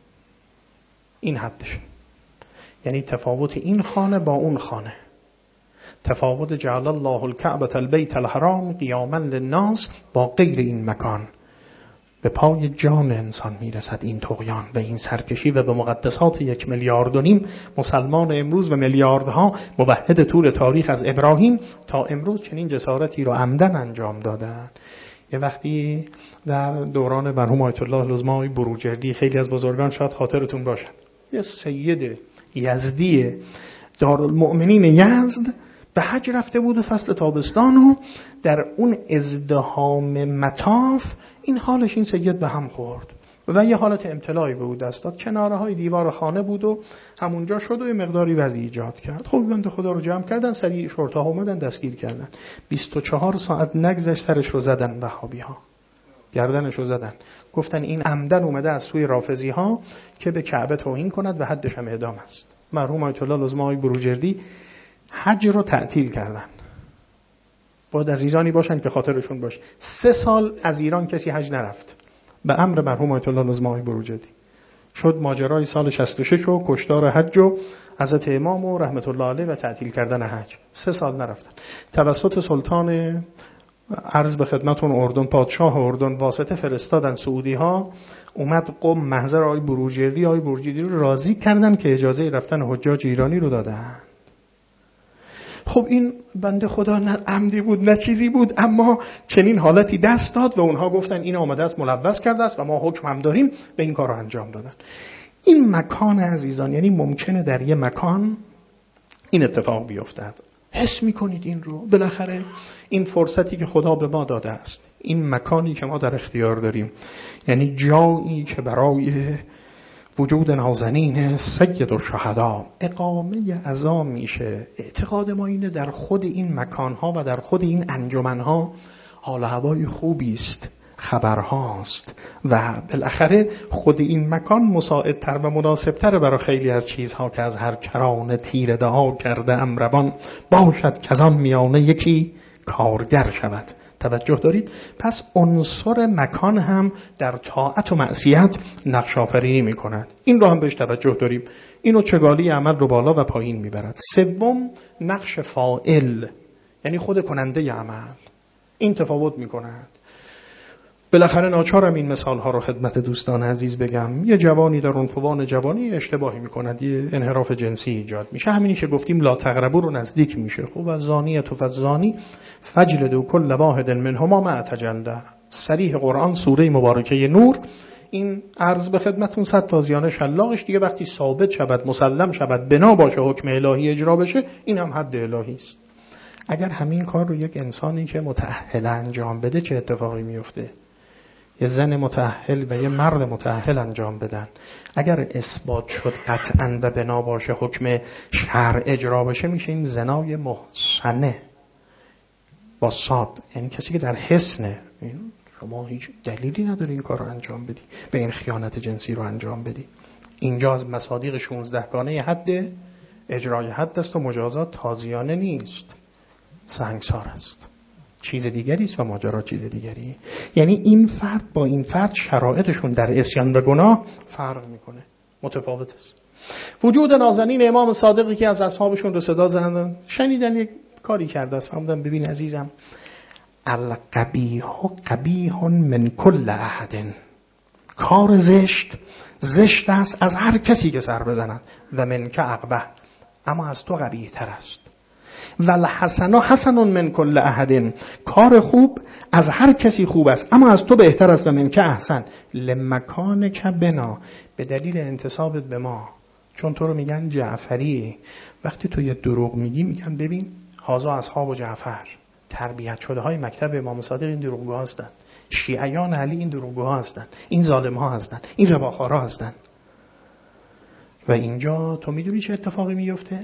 این حدش. یعنی تفاوت این خانه با اون خانه، تفاوت جعل الله الکعبة البیت الحرام قیاما للناس با غیر این مکان. به پای جان انسان میرسد این طغیان و این سرکشی و به مقدسات 1.5 میلیارد مسلمان امروز و میلیاردها موحد طول تاریخ از ابراهیم تا امروز چنین جسارتی رو عمدن انجام دادن. یه وقتی در دوران مرحوم آیت الله العظما بروجردی، خیلی از بزرگان شاید خاطرتون باشد، یه سید یزدی دارالمؤمنین یزد به حج رفته بود و فصل تابستان و در اون ازدحام مطاف این حالش این سید به هم خورد و یه حالت امتلاعی به او دست داد. کناره های دیوار خانه بود و همونجا شد و یه مقداری وضع ایجاد کرد. خب بنده خدا رو جمع کردن، سریع شرطه ها اومدن دستگیر کردن. 24 ساعت نگذشت سرش رو زدن وهابی ها، گردنش رو زدن، گفتن این عمدن اومده از سوی رافضی ها که به کعبه توهین کند و حدش هم اعدام است. مرحوم آیت الله العظما بروجردی حج رو تعطیل کردن. باید از ایرانی باشن که خاطرشون باشه. 3 سال از ایران کسی حج نرفت به امر مرحوم آیت الله العظما بروجردی. شد ماجرای سال 66 و کشتار حج و حضرت امام و رحمت الله علیه و تعطیل کردن حج. 3 سال نرفتن. توسط سلطان عرض به خدمتون اردن، پادشاه اردن واسطه فرستادن سعودی ها، اومد قم محضر آقای بروجردی رو راضی کردن که اجازه رفتن حجاج ایرانی رو دادن. خب این بنده خدا نه عمدی بود نه چیزی بود، اما چنین حالتی دست داد و اونها گفتن این آمده است ملوث کرده است و ما حکم هم داریم، به این کار رو انجام دادن. این مکان عزیزان، یعنی ممکنه در یه مکان این اتفاق بیفتد. حس میکنید این رو؟ بالاخره این فرصتی که خدا به ما داده است، این مکانی که ما در اختیار داریم، یعنی جایی که برای وجود نازنین سید الشهدا اقامه عزا میشه. اعتقاد ما اینه در خود این مکانها و در خود این انجمنها حال هوای خوبی است، خبرهاست و بالاخره خود این مکان مساعدتر و مناسبتر برای خیلی از چیزها که از هر کرانه تیر دعا کرده امروان باشد که از آن میانه یکی کارگر شود. توجه دارید؟ پس عنصر مکان هم در طاعت و معصیت نقش آفرینی می کند. این رو هم بهش توجه داریم. اینو چگالی عمل رو بالا و پایین می برد. سوم نقش فاعل، یعنی خود کننده عمل. این تفاوت می کند. بالاخره ناچارم این مثال ها رو خدمت دوستان عزیز بگم. یه جوانی در عنفوان جوانی اشتباهی میکند، یه انحراف جنسی ایجاد میشه. همینی که گفتیم لا تقربوا رو نزدیک میشه. خب از زانیه و فزانی فجلدوا کل واحد منهما مع تجلده. صریح قرآن سوره مبارکه نور. این عرض به خدمتون 100 تازیانه شلاقش دیگه وقتی ثابت شود، مسلم شود، بنا باشه، حکم الهی اجرا بشه، این هم حد الهی است. اگر همین کار رو یک انسانی که متأهل انجام بده چه اتفاقی میفته؟ یه زن متأهل و یه مرد متأهل انجام بدن، اگر اثبات شد قطعاً و بنا باشه، حکم شرع اجرا بشه، میشه این زنای محصنه با صاد، یعنی کسی که در حصنه. شما هیچ دلیلی نداره این کار رو انجام بدی، به این خیانت جنسی رو انجام بدی. اینجا از مصادیق 16 گانه حد اجرای حد است و مجازات تازیانه نیست، سنگسار است. چیز دیگری است و ماجرا چیز دیگری. یعنی این فرد با این فرد شرایطشون در عصیان به گناه فرق میکنه، متفاوت است. وجود نازنین امام صادقی که از اصحابشون رو صدا زدن، شنیدن یک کاری کرده است، فهمیدن ببین عزیزم، القبیح قبیح من کل احد. کار زشت است از هر کسی که سر بزنند، و من که اقبح، اما از تو قبیح تر است. والحسن حسن من کل احد. کار خوب از هر کسی خوب است، اما از تو بهتر است. و من که احسن لمکان که بنا، به دلیل انتسابت به ما، چون تو رو میگن جعفری. وقتی تو یه دروغ میگی میگن ببین هازا اصحاب و جعفر، تربیت شده های مکتب امام صادق این دروغگوها هستند، شیعیان علی این دروغگوها هستند، این ظالم ها هستند، این رباخارا هستند. و اینجا تو میدونی چه اتفاقی میفته؟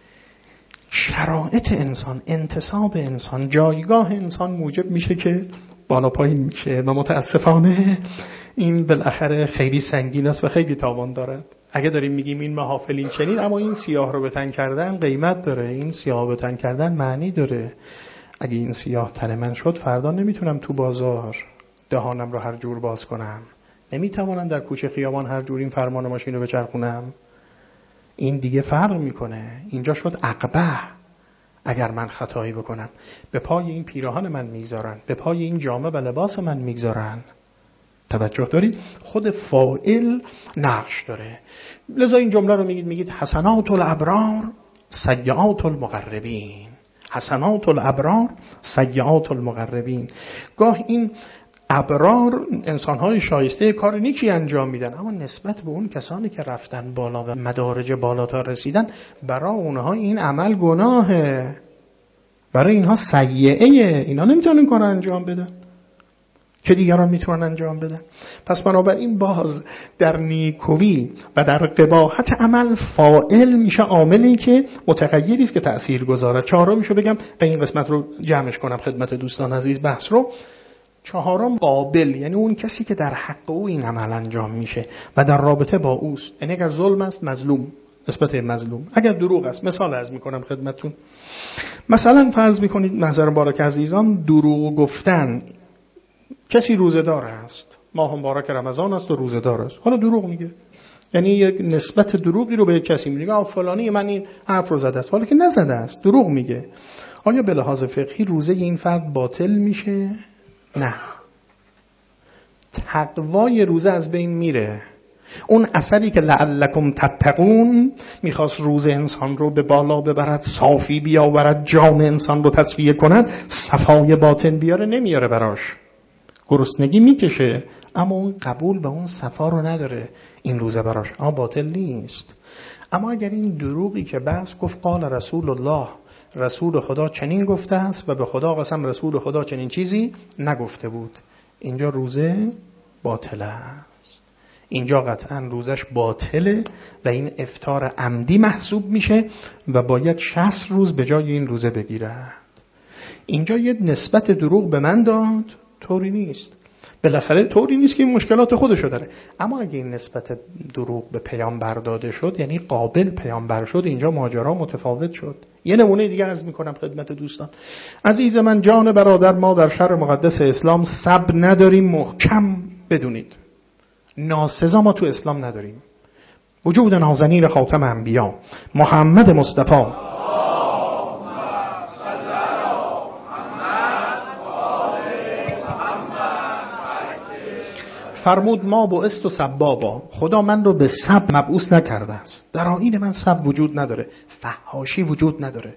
شرایط انسان، انتساب انسان، جایگاه انسان موجب میشه که بالا پایین میشه و متاسفانه این بالاخره خیلی سنگین است و خیلی تاوان دارد. اگه داریم میگیم این محافل این چنین، اما این سیاه رو به تن کردن قیمت داره، این سیاه به تن کردن معنی داره. اگه این سیاه تن من شد، فردا نمیتونم تو بازار دهانم رو هر جور باز کنم، نمیتوانم در کوچه خیابان هر جور این فرمان ماشین رو بچرخونم. این دیگه فرق میکنه. اینجا شد عقبه. اگر من خطایی بکنم، به پای این پیراهن من میگذارن، به پای این جامه و لباس من میگذارن. توجه دارید؟ خود فاعل نقش داره. لذا این جمله رو میگید حسنات الابرار سیئات المقربین. حسنات الابرار سیئات المقربین. گاه این ابرار انسان‌های شایسته کار نیکی انجام میدن، اما نسبت به اون کسانی که رفتن بالا و مدارج بالاتر رسیدن، برای اونها این عمل گناهه، برای اینها سیئه، اینا نمیتونن این کار انجام بدن که دیگران میتونن انجام بدن. پس بنابراین باز در نیکویی و در قباحت عمل فاعل میشه عاملی که متغیری است که تأثیر گذاره. چهارمیشو بگم و این قسمت رو جمعش کنم خدمت دوستان عزیز بحث رو. چهارم قابل، یعنی اون کسی که در حق او این عمل انجام میشه و در رابطه با اوست. یعنی اگر ظلم است مظلوم نسبت مظلوم، اگر دروغ است، مثال عرض میکنم خدمتتون. مثلا فرض میکنید محضر مبارک عزیزان، دروغ گفتن. کسی روزه‌دار است، ماه مبارک رمضان است و روزه‌دار است، حالا دروغ میگه، یعنی یک نسبت دروغی رو به کسی میگه، فلانی من این حرف رو زده است، حالا که نزده است، دروغ میگه. آیا به لحاظ فقهی روزه این فرد باطل میشه؟ نه. تقوای روزه از بین میره. اون اثری که لعلکم تتقون میخواست روزه انسان رو به بالا ببرد، صافی بیاورد، جان انسان رو تصفیه کند، صفای باطن بیاره، نمیاره براش. گرسنگی میکشه اما اون قبول و اون صفا رو نداره این روزه براش، اما باطل نیست. اما اگر این دروغی که بس گفت قال رسول الله، رسول خدا چنین گفته است و به خدا قسم رسول خدا چنین چیزی نگفته بود، اینجا روزه باطله است. اینجا قطعا روزش باطله و این افطار عمدی محسوب میشه و باید 60 روز به جای این روزه بگیرد. اینجا یه نسبت دروغ به من داد، طوری نیست. بالاخره طوری نیست که این مشکلات خودشو داره. اما اگه این نسبت دروغ به پیامبر داده شد، یعنی قابل پیامبر شد، اینجا ماجرا متفاوت شد. یه نمونه دیگه عرض میکنم خدمت دوستان عزیز من، جان برادر، ما در شرع مقدس اسلام سب نداریم. محکم بدونید ناسزا ما تو اسلام نداریم. وجود نازنین خاتم انبیا محمد مصطفی فرمود ما بعثت سبابا، خدا من رو به سب مبعوث نکرده است. در آیین من سب وجود نداره، فحاشی وجود نداره.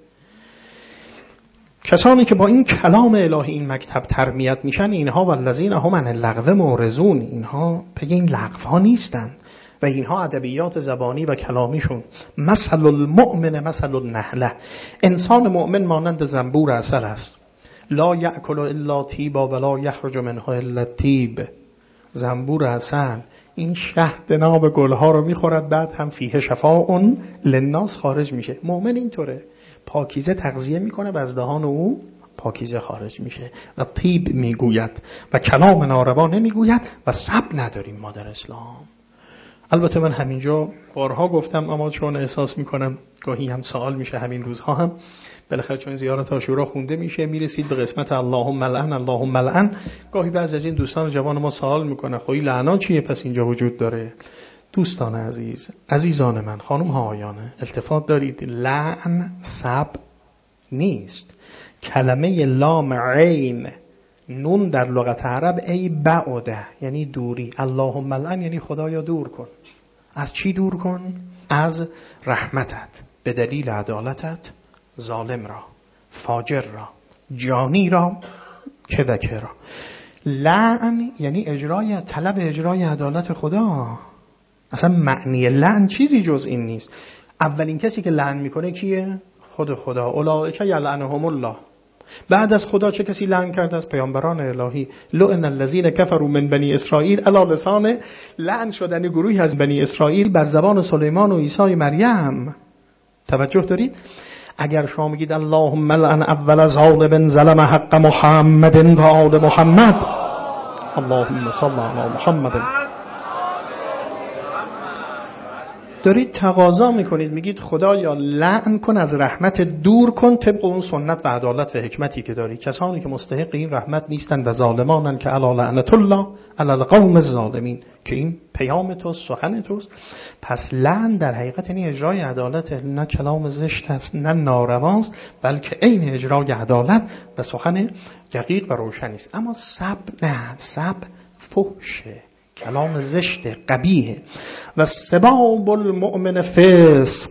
کسانی که با این کلام الهی این مکتب تربیت میشن، اینها والذین هم عن اللغو معرضون، اینها پی این لغو ها نیستن و اینها ادبیات زبانی و کلامیشون مثل المؤمن مثل النحله، انسان مؤمن مانند زنبور عسل است. لا یأکل الا طیبا ولا یخرج منها الا الطیب. زنبور عسل این شهد ناب گلها رو میخورد، بعد هم فیه شفاء للناس خارج میشه. مؤمن اینطوره، پاکیزه تغذیه میکنه و از دهان او پاکیزه خارج میشه و طیب میگوید و کلام ناروا نمیگوید و سب نداریم ما در اسلام. البته من همینجا بارها گفتم، اما چون احساس میکنم گاهی هم سوال میشه، همین روزها هم بالاخره چون زیارت عاشورا خونده میشه، میرسید به قسمت اللهم لعن اللهم لعن، گاهی بعضی از این دوستان جوان ما سوال میکنه خب این لعنا چیه پس اینجا وجود داره؟ دوستان عزیز، عزیزان من، خانم ها آیانه، التفات دارید، لعن سب نیست. کلمه لام عین نون در لغت عرب ای بعده یعنی دوری. اللهم لعن یعنی خدایا دور کن. از چی دور کن؟ از رحمتت به دلیل عدالتت ظالم را، فاجر را، جانی را، کدکه را. لعن یعنی اجرای، طلب اجرای عدالت خدا. اصلا معنی لعن چیزی جز این نیست. اولین کسی که لعن میکنه کیه؟ خود خدا. اولئک یلعنهم الله. بعد از خدا چه کسی لعن کرد؟ از پیامبران الهی. لعن الذین کفروا من بنی اسرائیل علی لسان، لعن شدن گروهی از بنی اسرائیل بر زبان سلیمان و عیسی مریم. توجه دارید؟ اگر شما میگید اللهم لعن اول ظالم ظلم حق محمد و آل محمد، اللهم صل علی محمد، دارید تقاضا میکنید، میگید خدایا لعن کن، از رحمت دور کن، طبق اون سنت و عدالت و حکمتی که داری. کسانی که مستحق این رحمت نیستند و ظالمانند که علی لعنت الله علی القوم الظالمین، که این پیام توست، سخن توست. پس لعن در حقیقت یعنی اجرای عدالت، نه کلام زشت است نه نارواست، بلکه عین اجرای عدالت و سخن دقیق و روشنی است. اما سب نه، سب فحشه، کلام زشت قبیح. و سباب المؤمن فسق،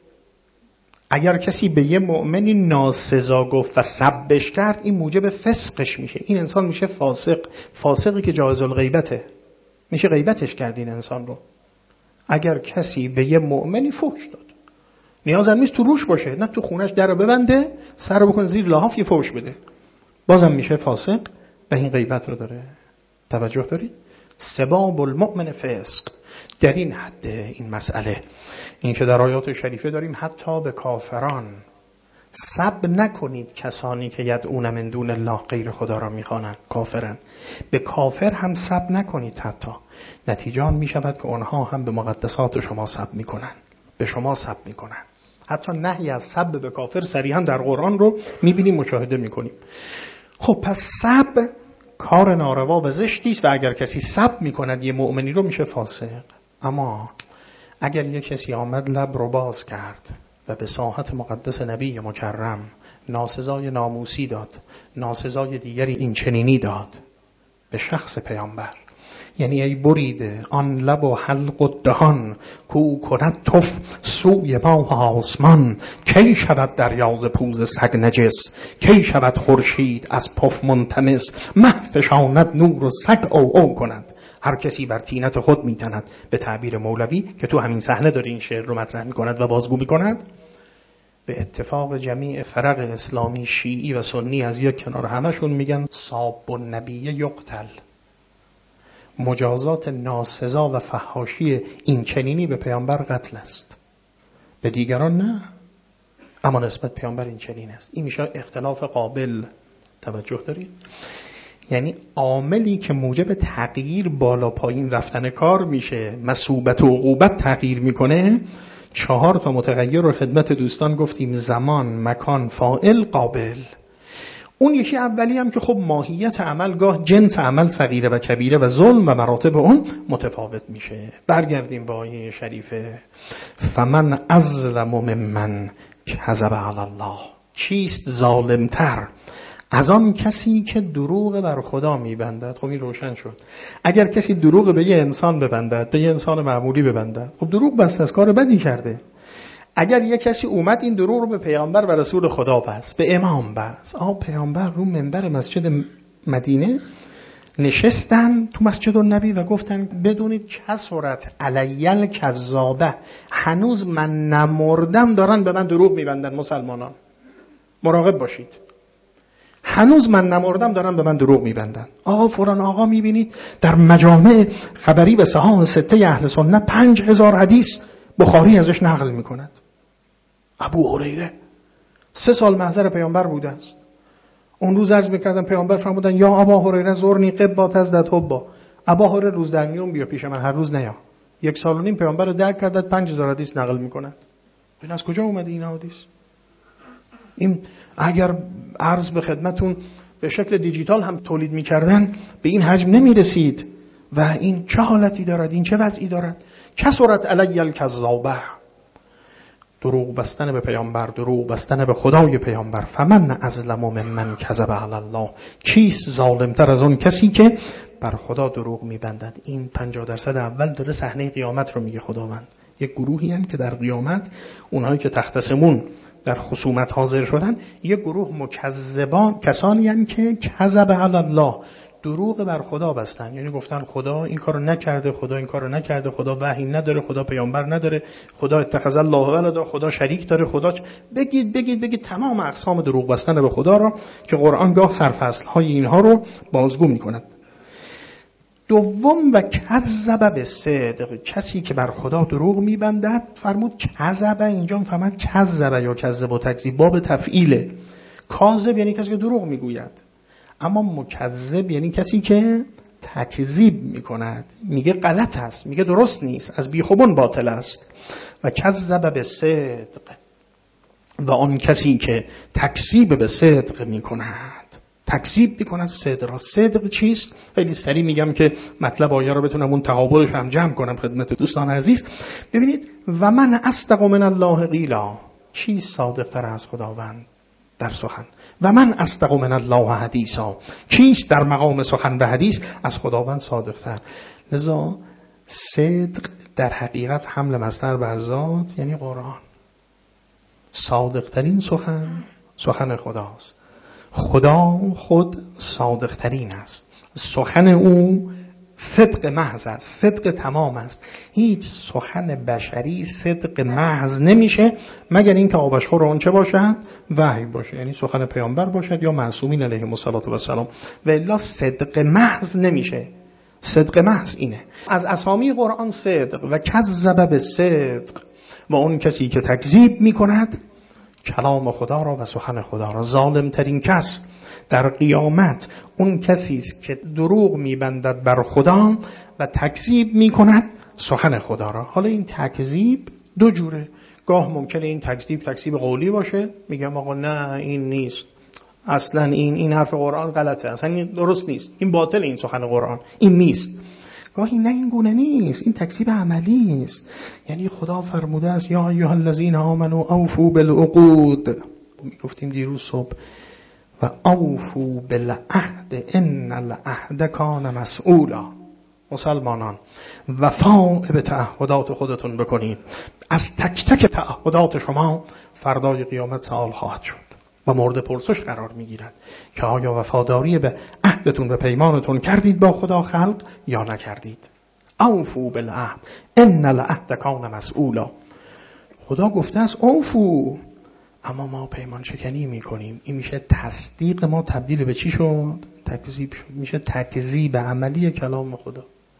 اگر کسی به یه مؤمنی ناسزا گفت و سبش کرد، این موجب فسقش میشه. این انسان میشه فاسق. فاسقی که جایز الغیبته، میشه غیبتش کرد این انسان رو. اگر کسی به یه مؤمنی فحش داد، نیاز نیست تو روش باشه، نه تو خونش در رو ببنده، سر رو بکنه زیر لحاف یه فحش بده، بازم میشه فاسق و این غیبت رو داره. توجه دارید؟ سباب المؤمن فسق. در این حد این مسئله، این که در آیات شریفه داریم حتی به کافران سب نکنید، کسانی که یدعون من دون الله غیر خدا را میخوانند کافرن، به کافر هم سب نکنید. حتی نتیجه آن میشود که آنها هم به مقدسات شما سب میکنن، به شما سب میکنن. حتی نهی از سب به کافر صریحا در قرآن رو میبینیم، مشاهده میکنیم. خب پس سب کار ناروا و زشتی است و اگر کسی سب میکند یه مؤمنی رو میشه فاسق. اما اگر یک کسی آمد لب رو باز کرد و به ساحت مقدس نبی مکرم ناسزای ناموسی داد، ناسزای دیگری این چنینی داد به شخص پیامبر، یعنی ای بریده آن لب و حلق و دهان کو کند تف سوی ماه آسمان، کی شود دریا ز پوز سگ نجس، کی شود خورشید از پف منطمس، مه فشاند نور و سگ او کند. هر کسی بر طینت خود میتند، به تعبیر مولوی که تو همین صحنه داره این شعر رو مطرح میکند و بازگو میکند. به اتفاق جمیع فرق اسلامی، شیعی و سنی از یک کنار، همشون میگن ساب النبی یقتل. مجازات ناسزا و فحاشی این چنینی به پیامبر قتل است، به دیگران نه، اما نسبت پیامبر این چنین است. این میشه اختلاف قابل. توجه دارید؟ یعنی عاملی که موجب تغییر بالا پایین رفتن کار میشه، مثوبت و عقوبت تغییر میکنه. 4 تا متغیر رو خدمت دوستان گفتیم: زمان، مکان، فاعل، قابل. اون یکی اولی هم که خب ماهیت عمل، گاه جنس عمل صغیره و کبیره و ظلم و مراتب اون متفاوت میشه. برگردیم با آیه شریفه: فمن اظلم ممن کذب علی الله. چیست ظالمتر از آن کسی که دروغ بر خدا میبندد؟ خب این روشن شد. اگر کسی دروغ به یه انسان ببندد، به یه انسان معمولی ببندد، خب دروغ بست، از کار بدی کرده. اگر یه کسی اومد این دروغ رو به پیامبر و رسول خدا بست، به امام بست، پیامبر رو منبر مسجد مدینه نشستن تو مسجد النبی و گفتن بدونید کثرت علیل کذابه، هنوز من نمردم دارن به من دروغ میبندن مسلمانان، مراقب باشید، هنوز من نمردم دارن به من دروغ میبندن. فلان آقا میبینید در مجامع خبری و صحاح 6 اهل سنت 5000 حدیث بخاری ازش نقل میکند. ابو هریره 3 سال محضر پیامبر بوده است. اون روز عرض میکردم، پیامبر فرمودن یا ابا هریره زورنی قبات از دتوبا. ابا هریره روز در میون بیا پیش من، هر روز نیا. 1 سال و نیم پیامبر رو درک کرد، 5000 حدیث نقل میکند. این از کجا اومده این حدیث؟ این اگر عرض به خدمتون به شکل دیجیتال هم تولید میکردن به این حجم نمیرسید. و این چه حالتی دارد؟ این چه وضعی دارد؟ کثرت علی الکذابه، دروغ بستن به پیامبر، دروغ بستن به خدای پیامبر. فمن اظلم ممن کذب علی الله. چیست ظالمتر از اون کسی که بر خدا دروغ میبندد؟ این 50% اول داره صحنه قیامت رو میگه خداوند. یک گروهی هستند که در قیامت، اونهایی که تختصمون در خصومت حاضر شدن، یک گروه مکذبان، کسانی هستند که کذب علی الله، دروغ بر خدا بستن. یعنی گفتن خدا این کارو نکرده، خدا این کارو نکرده، خدا وحی نداره، خدا پیامبر نداره، خدا اتخذ الله ولدا، خدا شریک داره، خدا بگید تمام اقسام دروغ بستن به خدا را که قرآن گاه سرفصل های اینها رو بازگو میکند. دوم و کذب به صدق، کسی که بر خدا دروغ میبندد. فرمود کذب، اینجا فهمد کذب یا کذب و تکذیب باب تفعیله. کاذب یعنی کسی که دروغ میگوید، اما مکذب یعنی کسی که تکذیب میکند، میگه غلط است، میگه درست نیست، از بیخوبون باطل است. و کذب به صدق، و آن کسی که تکذیب به صدق میکند، تکذیب میکند صدق را. صدق چیست؟ خیلی سریع میگم که مطلب آیه رو بتونم اون تقابلش هم جمع کنم خدمت دوستان عزیز. ببینید، و من اصدق من الله قیلا، چیست صادق‌تر از خداوند در سخن؟ و من اصدق من الله حدیثا، چیست در مقام سخن و حدیث از خداوند صادق‌تر؟ لذا صدق در حقیقت حمل مصدر بر ذات یعنی قرآن. صادق‌ترین سخن خداست. خدا خود صادق‌ترین است. سخن او صدق محض است، صدق تمام است. هیچ سخن بشری صدق محض نمیشه مگر اینکه آبشخور اون چه باشد؟ وحی باشه، یعنی سخن پیامبر باشد یا معصومین علیهم السلام. و الا صدق محض نمیشه. صدق محض اینه. از اسامی قرآن صدق و کذب به صدق، و اون کسی که تکذیب میکند کلام خدا را و سخن خدا را. ظالم ترین کس در قیامت اون کسی است که دروغ میبندد بر خدا و تکذیب میکند سخن خدا را. حالا این تکذیب 2 جوره. گاه ممکنه این تکذیب قولی باشه، میگم آقا نه این نیست، اصلا این حرف قرآن غلطه، اصلا این درست نیست، این باطل، این سخن قرآن این نیست. گاهی نه، این گونه نیست، این تکذیب عملی است. یعنی خدا فرموده است یا ایها الذین آمنوا اوفوا بالعقود، گفتیم دیروز صبح، و اوفوا بالعهد ان العهد کان مسئولا. مسلمانان وفا به تعهدات خودتون بکنید، از تک تک تعهدات شما فردای قیامت سوال خواهد شد و مورد پرسش قرار میگیرد که آیا وفاداری به عهدتون و پیمانتون کردید با خدا خلق یا نکردید. اوفوا بالعهد ان العهد کان مسئولا. خدا گفته است اوفو، اما ما پیمان شکنی میکنیم. این میشه تصدیق ما تبدیل به چی شد؟ تکذیب شد. میشه تکذیب عملی کلام خدا.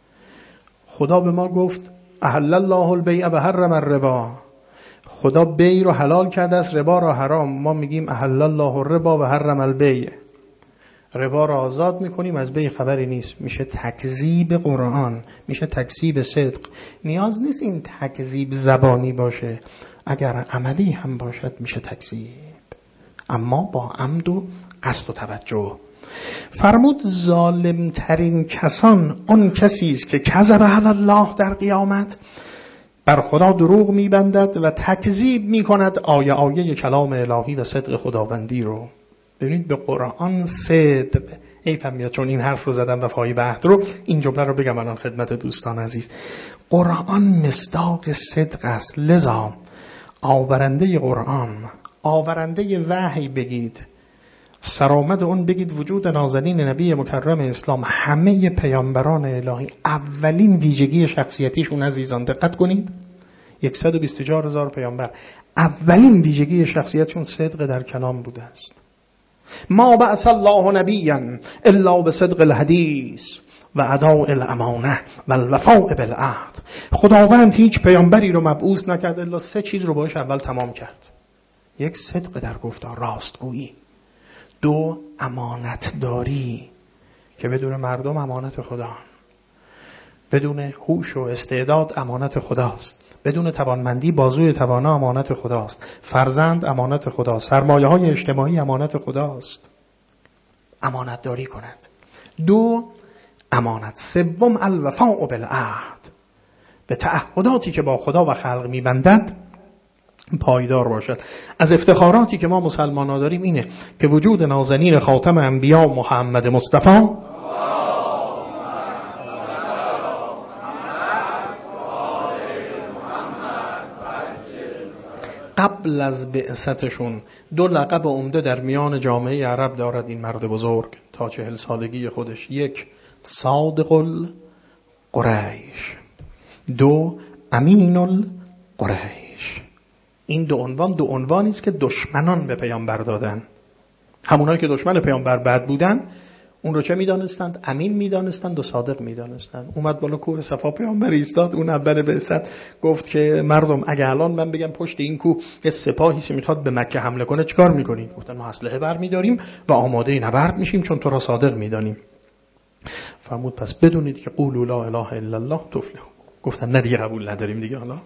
خدا به ما گفت احل الله البیع و حرم الربا. خدا بیع رو حلال کرده است، ربا رو حرام. ما میگیم احل الله الربا و حرم البیع. ربا را آزاد میکنیم، از بی خبری نیست. میشه تکذیب قرآن، میشه تکذیب صدق. نیاز نیست این تکذیب زبانی باشه، اگر عملی هم باشد میشه تکذیب، اما با عمد و قصد و توجه. فرمود ظالم ترین کسان آن کسی است که کذب علی الله در قیامت، بر خدا دروغ میبندد و تکذیب میکند آیه کلام الهی و صدق خداوندی رو. ببینید به قرآن صدق حیفم میاد چون این حرف رو زدم وفای عهد رو، این جمله رو بگم الان خدمت دوستان عزیز. قرآن مصداق صدق است، لذا آورنده قرآن، آورنده وحی بگید، سرآمد اون بگید وجود نازنین نبی مکرم اسلام. همه پیامبران الهی اولین ویژگی شخصیتیشون عزیزان دقت کنید، 124,000 پیامبر اولین ویژگی شخصیتشون صدق در کلام بوده است. ما بعث الله نبیا الا بصدق الحدیث و اداء الامانه و الوفاء بالعهد. خداوند هیچ پیامبری رو مبعوث نکرد الا 3 چیز رو باش اول تمام کرد. 1 صدق در گفتار، راستگویی. 2 امانت داری که بدون مردم امانت خدا، بدون هوش و استعداد امانت خداست، بدون توانمندی بازوی توانا امانت خداست، فرزند امانت خداست، سرمایه‌های اجتماعی امانت خداست. امانت داری کند. 2 امانت. 3 الوفاء بالعهد، به تعهداتی که با خدا و خلق می‌بندد پایدار باشد. از افتخاراتی که ما مسلمان‌ها داریم اینه که وجود نازنین خاتم انبیا محمد مصطفی قبل از بعثتشون 2 لقب عمده در میان جامعه عرب دارد این مرد بزرگ تا 40 سالگی خودش. 1 صادق القریش، 2 امین القریش. این 2 عنوانی است که دشمنان به پیامبر دادن. همونایی که دشمن پیامبر بد بودن اون رو چه میدانستند؟ امین میدانستند و صادق میدانستند. اومد بالا کوه صفا پیامبر ایستاد، اون اول بعثت گفت که مردم اگه الان من بگم پشت این کوه یه سپاهی که میخواد به مکه حمله کنه چیکار میکنید؟ گفتن ما اسلحه برمیداریم و آماده نبرد میشیم چون تو را صادق میدانیم. فرمود پس بدونید که قولوا لا اله الا الله تفلحون. گفتن نه دیگه قبول نداریم دیگه. حالا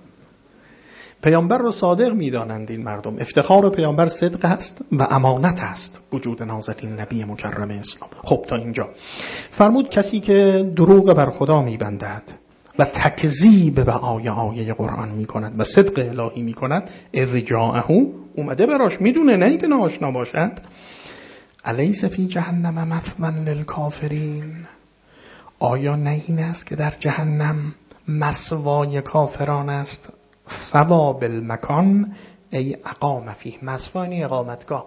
پیامبر رو صادق میدانند این مردم. افتخار پیامبر صدق است و امانت است، وجود نازنین نبی مکرم اسلام. خب تا اینجا فرمود کسی که دروغ بر خدا میبندد و تکذیب به آیه قرآن میکند و صدق الهی میکند، ارجاعه اومده براش میدونه، نه اینکه ناآشنا باشد. الیس فی جهنم مثوی للکافرین، آیا نه این است که در جهنم مثوای کافران است؟ فوا بالمکان ای اقام فیه، مثوای اقامتگاه.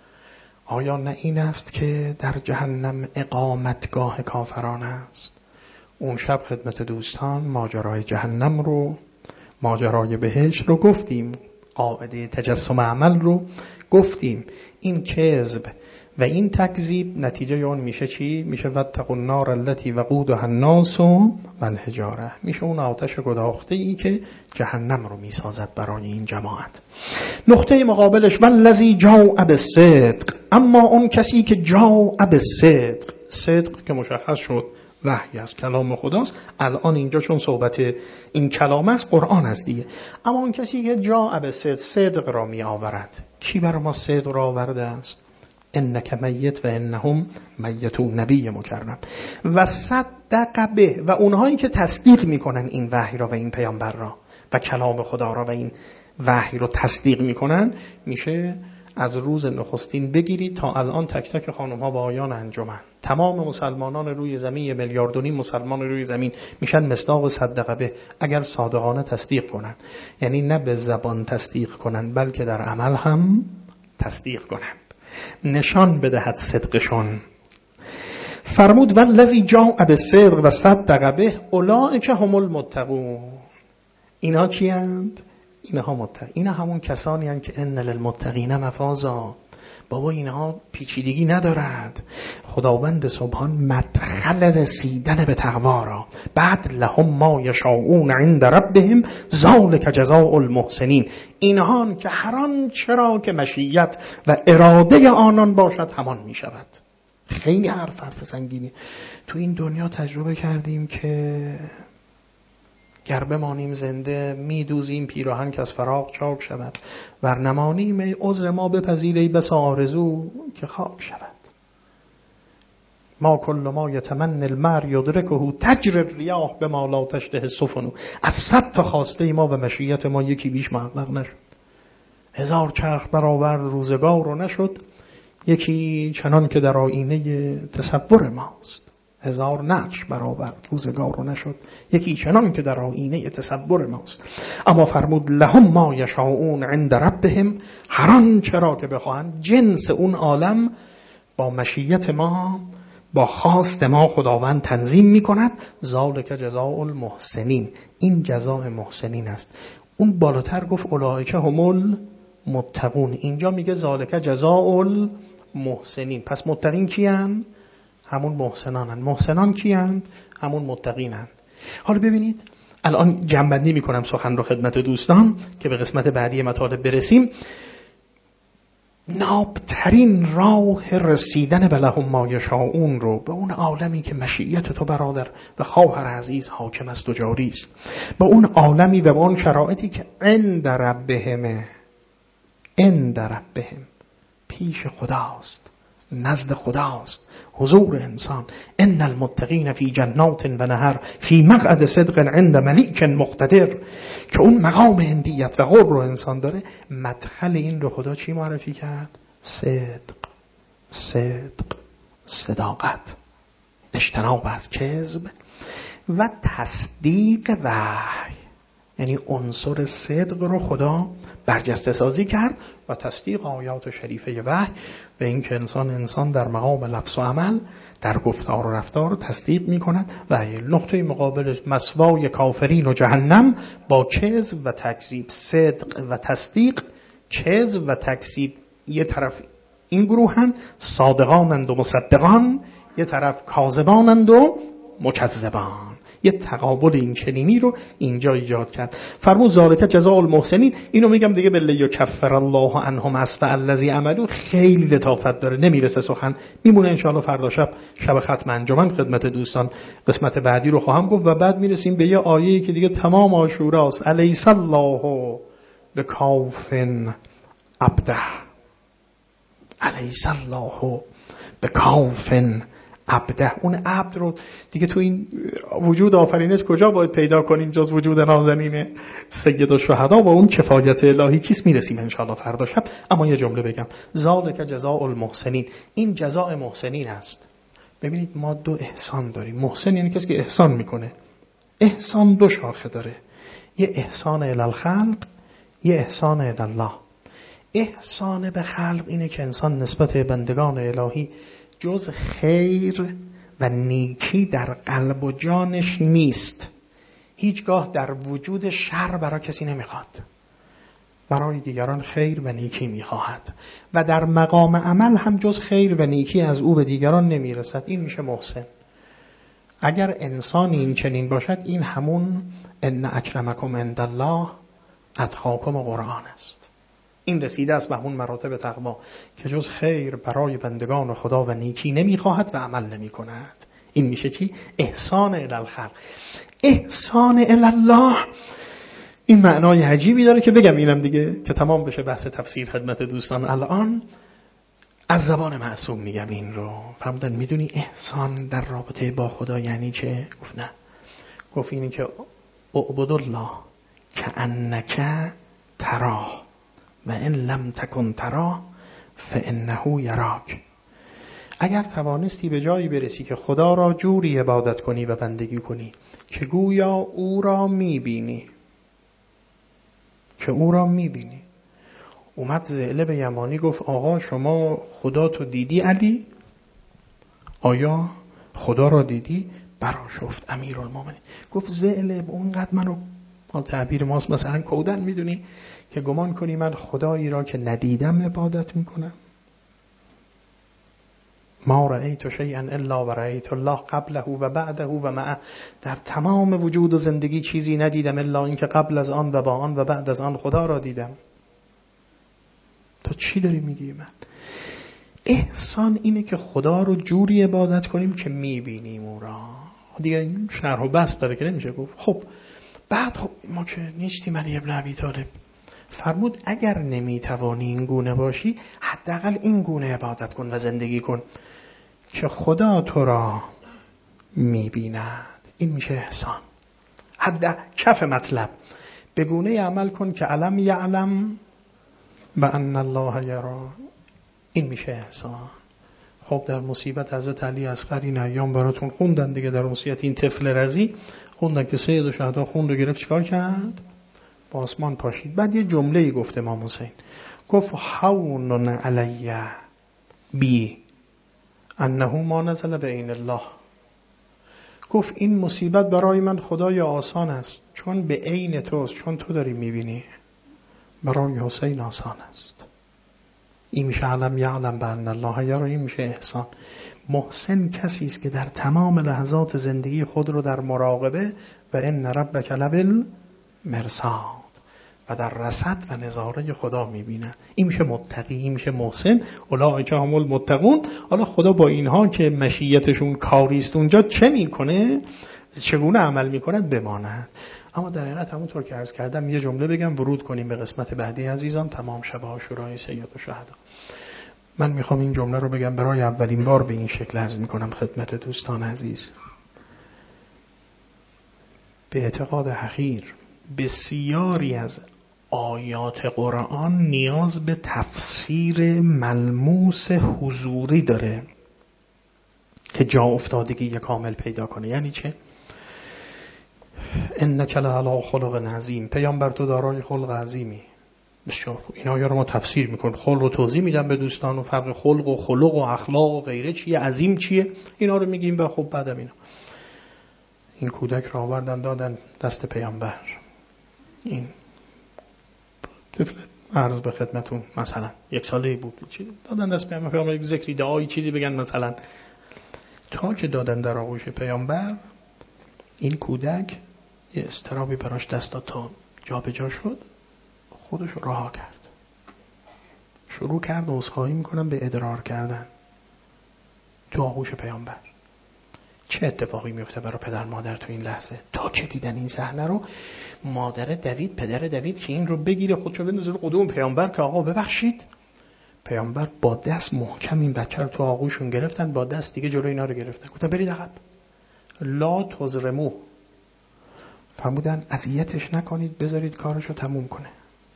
آیا نه این است که در جهنم اقامتگاه کافران است؟ اون شب خدمت دوستان ماجرای جهنم رو، ماجرای بهشت رو گفتیم، قاعده تجسم عمل رو گفتیم. این کذب و این تکذیب نتیجه اون میشه چی؟ میشه واتقوا النار التي وقودها الناس والحجاره. میشه اون آتش گداخته ای که جهنم رو میسازد برای این جماعت. نقطه مقابلش والذی جاء بالصدق، اما اون کسی که جاء بالصدق، صدق که مشخص شد وحی از کلام خداست، الان اینجا چون صحبت این کلام است قرآن است دیگه. اما اون کسی که جاء بالصدق، صدق را می آورد. کی بر ما صدق را آورده است؟ انک میت و انهم میتون، نبی مکرم. و صدق به، و اونهایی که تصدیق میکنن این وحی را و این پیامبر را و کلام خدا را و این وحی رو تصدیق میکنن، میشه از روز نخستین بگیرید تا الان تک تک خانم ها و آیان انجمن، تمام مسلمانان روی زمین، 1.5 میلیارد مسلمان روی زمین میشن مصداق صدقه به، اگر صادقانه تصدیق کنن. یعنی نه به زبان تصدیق کنن بلکه در عمل هم تصدیق کنن، نشان بدهد صدقشون. فرمود والذی جاء بالصدق و صدق به اولئک هم المتقون. اینا چی اند؟ اینها متقین. اینا همون کسانی هستند که ان للمتقین مفازا. بابا اینها پیچیدگی ندارد. خداوند سبحان مدخل رسیدن به تقوا را، بعد لهم ما یشاءون عند ربهم ذلک جزاء المحسنین. اینها که هر آنچه را که مشیت و اراده آنان باشد همان می شود. خیلی حرف سنگینی. تو این دنیا تجربه کردیم که گر بمانیم زنده میدوزیم پیراهن که از فراق چاک شود، ور نمانیم عذر ما بپذیری بس آرزو که خاک شود. ما کل ما یتمنی المرء یدرکه تجری الریاح بما لا تشتهی السفن. از 100 تا خواسته ما و مشیت ما یکی بیش محقق نشد. 1000 چرخ برآورد روزگار رو نشد، یکی چنان که در آینه تصور ماست. 1000 نقش برآورد روزگار رو نشد، یکی چنان که در آینه تصور ماست. اما فرمود لهم ما یشاءون عند ربهم، هر آنچه را که بخواهند. جنس اون عالم با مشیت ما، با خواست ما خداوند تنظیم می کند. ذالک جزاء المحسنین، این جزاء محسنین است. اون بالاتر گفت اولئک هم المتقون، اینجا میگه ذالک جزاء المحسنین. پس متقین کیان؟ همون محسنانن. محسنان کیان؟ همون متقینن. حالا ببینید الان جمع‌بندی میکنم سخن رو خدمت دوستان که به قسمت بعدی مطالب برسیم. نابترین راه رسیدن به لهم ما یشاءون رو، به اون عالمی که مشیت تو برادر و خواهر عزیز حاکم است و جاری است، به اون عالمی و به اون شرایطی که عند ربهم، عند ربهم پیش خداست، نزد خداست، حضور انسان. ان المتقین فی جنات و نهر فی مقعد صدق عند ملیک مقتدر، که اون مقام هندیت و قرب رو انسان داره. مدخل این رو خدا چی معرفی کرد؟ صدق، صداقت، اجتناب از کذب و تصدیق وحی. یعنی عنصر صدق رو خدا برجسته سازی کرد و تصدیق آیات شریفه وحی، و این که انسان در مقام لفظ و عمل، در گفتار و رفتار تصدیق می کند. و نقطه مقابل مثوای کافرین و جهنم با کذب و تکذیب. صدق و تصدیق، کذب و تکذیب یه طرف این گروهن صادقانند و مصدقان، یه طرف کاذبانند و مکذبان. یه تقابل این چنینی رو اینجا ایجاد کرد. فرمود ذالک جزاء المحسنین. اینو میگم دیگه بله یکفر الله عنهم اسوء الذی عملوا، خیلی لطافت داره، نمیرسه سخن، میمونه ان شاء الله فردا شب ختم انجمن خدمت دوستان قسمت بعدی رو خواهم گفت. و بعد میرسیم به یه آیه‌ای که دیگه تمام عاشوراست. الیس الله بکاف عبده، الیس الله بکاف عبده. اون عبد رو دیگه تو این وجود آفرینش کجا باید پیدا کنیم جز وجود نازنین سید الشهدا و اون کفایت الهی چیست؟ میرسیم انشاءالله فردا شب. اما یه جمله بگم، ذالک جزاء المحسنین، این جزاء محسنین است. ببینید ما 2 احسان داریم. محسن یعنی کسی که احسان میکنه. احسان 2 شاخه داره، یه احسان الی الخلق، یه احسان الی الله. احسان به خلق اینه که انسان نسبت بندگان الهی جز خیر و نیکی در قلب و جانش نیست. هیچگاه در وجود شر برای کسی نمیخواد، برای دیگران خیر و نیکی میخواهد و در مقام عمل هم جز خیر و نیکی از او به دیگران نمیرسد. این میشه محسن. اگر انسانی این چنین باشد، این همون ان اکرمکم عند الله اتقاکم قرآن است. این رسیده است به اون مراتب تقوا که جز خیر برای بندگان خدا و نیکی نمیخواهد و عمل نمی کند. این میشه چی؟ احسان الی الخلق. احسان الی الله این معنای عجیبی داره که بگم اینم دیگه که تمام بشه بحث تفسیر خدمت دوستان. الان از زبان معصوم میگم این رو. فرمودن میدونی احسان در رابطه با خدا یعنی چه؟ گفت نه. گفت اینی که اعبد الله کأنک تراه و ان لم تکن تراه فانه یراک. اگر توانستی به جایی برسی که خدا را جوری عبادت کنی و بندگی کنی که گویا او را میبینی، که او را میبینی. اومد ذئلب یمانی گفت آقا شما خدا تو دیدی علی؟ آیا خدا را دیدی؟ برآشفت امیرالمومنین. گفت ذئلب اونقدر منو، حال تعبیر ماست مثلا کودن میدونی که گمان کنی من خدایی را که ندیدم عبادت میکنم؟ ما رأیت شیئا الا و رأیت الله قبله و بعده و معه. در تمام وجود و زندگی چیزی ندیدم الا اینکه قبل از آن و با آن و بعد از آن خدا را دیدم. تو چی داری میگی؟ من احسان اینه که خدا رو جوری عبادت کنیم که میبینیم او را. دیگه این شرح و بسط داره که نمیشه گفت. خب بعد ما که نیستیم علی ابن ابی طالب. فرمود اگر نمیتوانی این گونه باشی حداقل این گونه عبادت کن و زندگی کن که خدا تو را میبیند. این میشه احسان. حد کف مطلب به گونه عمل کن که علم یعلم بأن الله یرا. این میشه احسان. خب در مصیبت حضرت علی اصغر این ایام براتون خوندن دیگه. در مصیبت این طفل رضی خوندن که سید الشهدا خوند و گرفت چیکار کرد؟ با آسمان پاشید. بعد یه جمله‌ای گفت امام حسین، گفت هون علی بی انه ما نزل بعین الله. گفت این مصیبت برای من خدای آسان است چون به عین توست، چون تو داری میبینی. برای حسین آسان است. این میشه علم یعلم بأن الله یرا. این میشه احسان. محسن کسی است که در تمام لحظات زندگی خود رو در مراقبه و ان ربک لبالمرصاد و در رصد و نظاره خدا میبینه. این میشه متقی، این میشه محسن. اولئک هم المتقون. حالا خدا با اینها که مشیتشون کاریست اونجا چه میکنه، چگونه عمل میکند بماند. اما در حقیقت همونطور که عرض کردم یه جمله بگم ورود کنیم به قسمت بعدی عزیزان، تمام شب عاشورای سید الشهدا. من میخوام این جمله رو بگم برای اولین بار به این شکل عرض میکنم خدمت دوستان عزیز. به اعتقاد حقیر بسیاری از آیات قرآن نیاز به تفسیر ملموس حضوری داره که جا افتادگی کامل پیدا کنه. یعنی چه؟ انک لعلی خلق عظیم. پیامبر تو دارای خلق عظیمی. بسیار خوب. این آیه رو ما تفسیر میکنیم، خلق رو توضیح میدم به دوستان و فرق خلق و خلق و اخلاق و غیره چیه، عظیم چیه، اینا رو میگیم. و خب بعدم این کودک رو آوردن دادن دست پیامبر. این طفل عرض به خدمتون مثلا 1 ساله بود چی دادن دست پیامبر، یک ذکری دعایی چیزی بگن مثلا. تا که دادن در آغوش پیامبر این کودک یه استرابی براش دست داد تا جا به جا شد، خودش رها کرد، شروع کرد عذرخواهی میکنم به ادرار کردن تو آغوش پیامبر. چه اتفاقی میفته برای پدر مادر تو این لحظه؟ تا که دیدن این صحنه رو، مادر دوید، پدر دوید که این رو بگیره خودشو بندازه رو قدوم پیامبر که آقا ببخشید. پیامبر با دست محکم این بچه رو تو آغوشون گرفتن، با دست دیگه جلوی اینا رو گرفتن، گفتن برید عقب، لا تزرمو. فرمودن اذیتش نکنید، بذارید کارشو تموم کنه.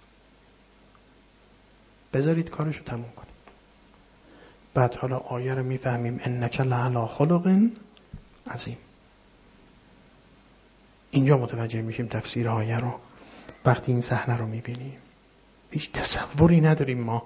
بذارید کارشو تموم کنه. بعد حالا آیه رو میفهمیم انک لعلی خلق عظیم. اینجا متوجه میشیم تفسیر آیه رو. وقتی این صحنه رو میبینیم هیچ تصوری نداریم ما.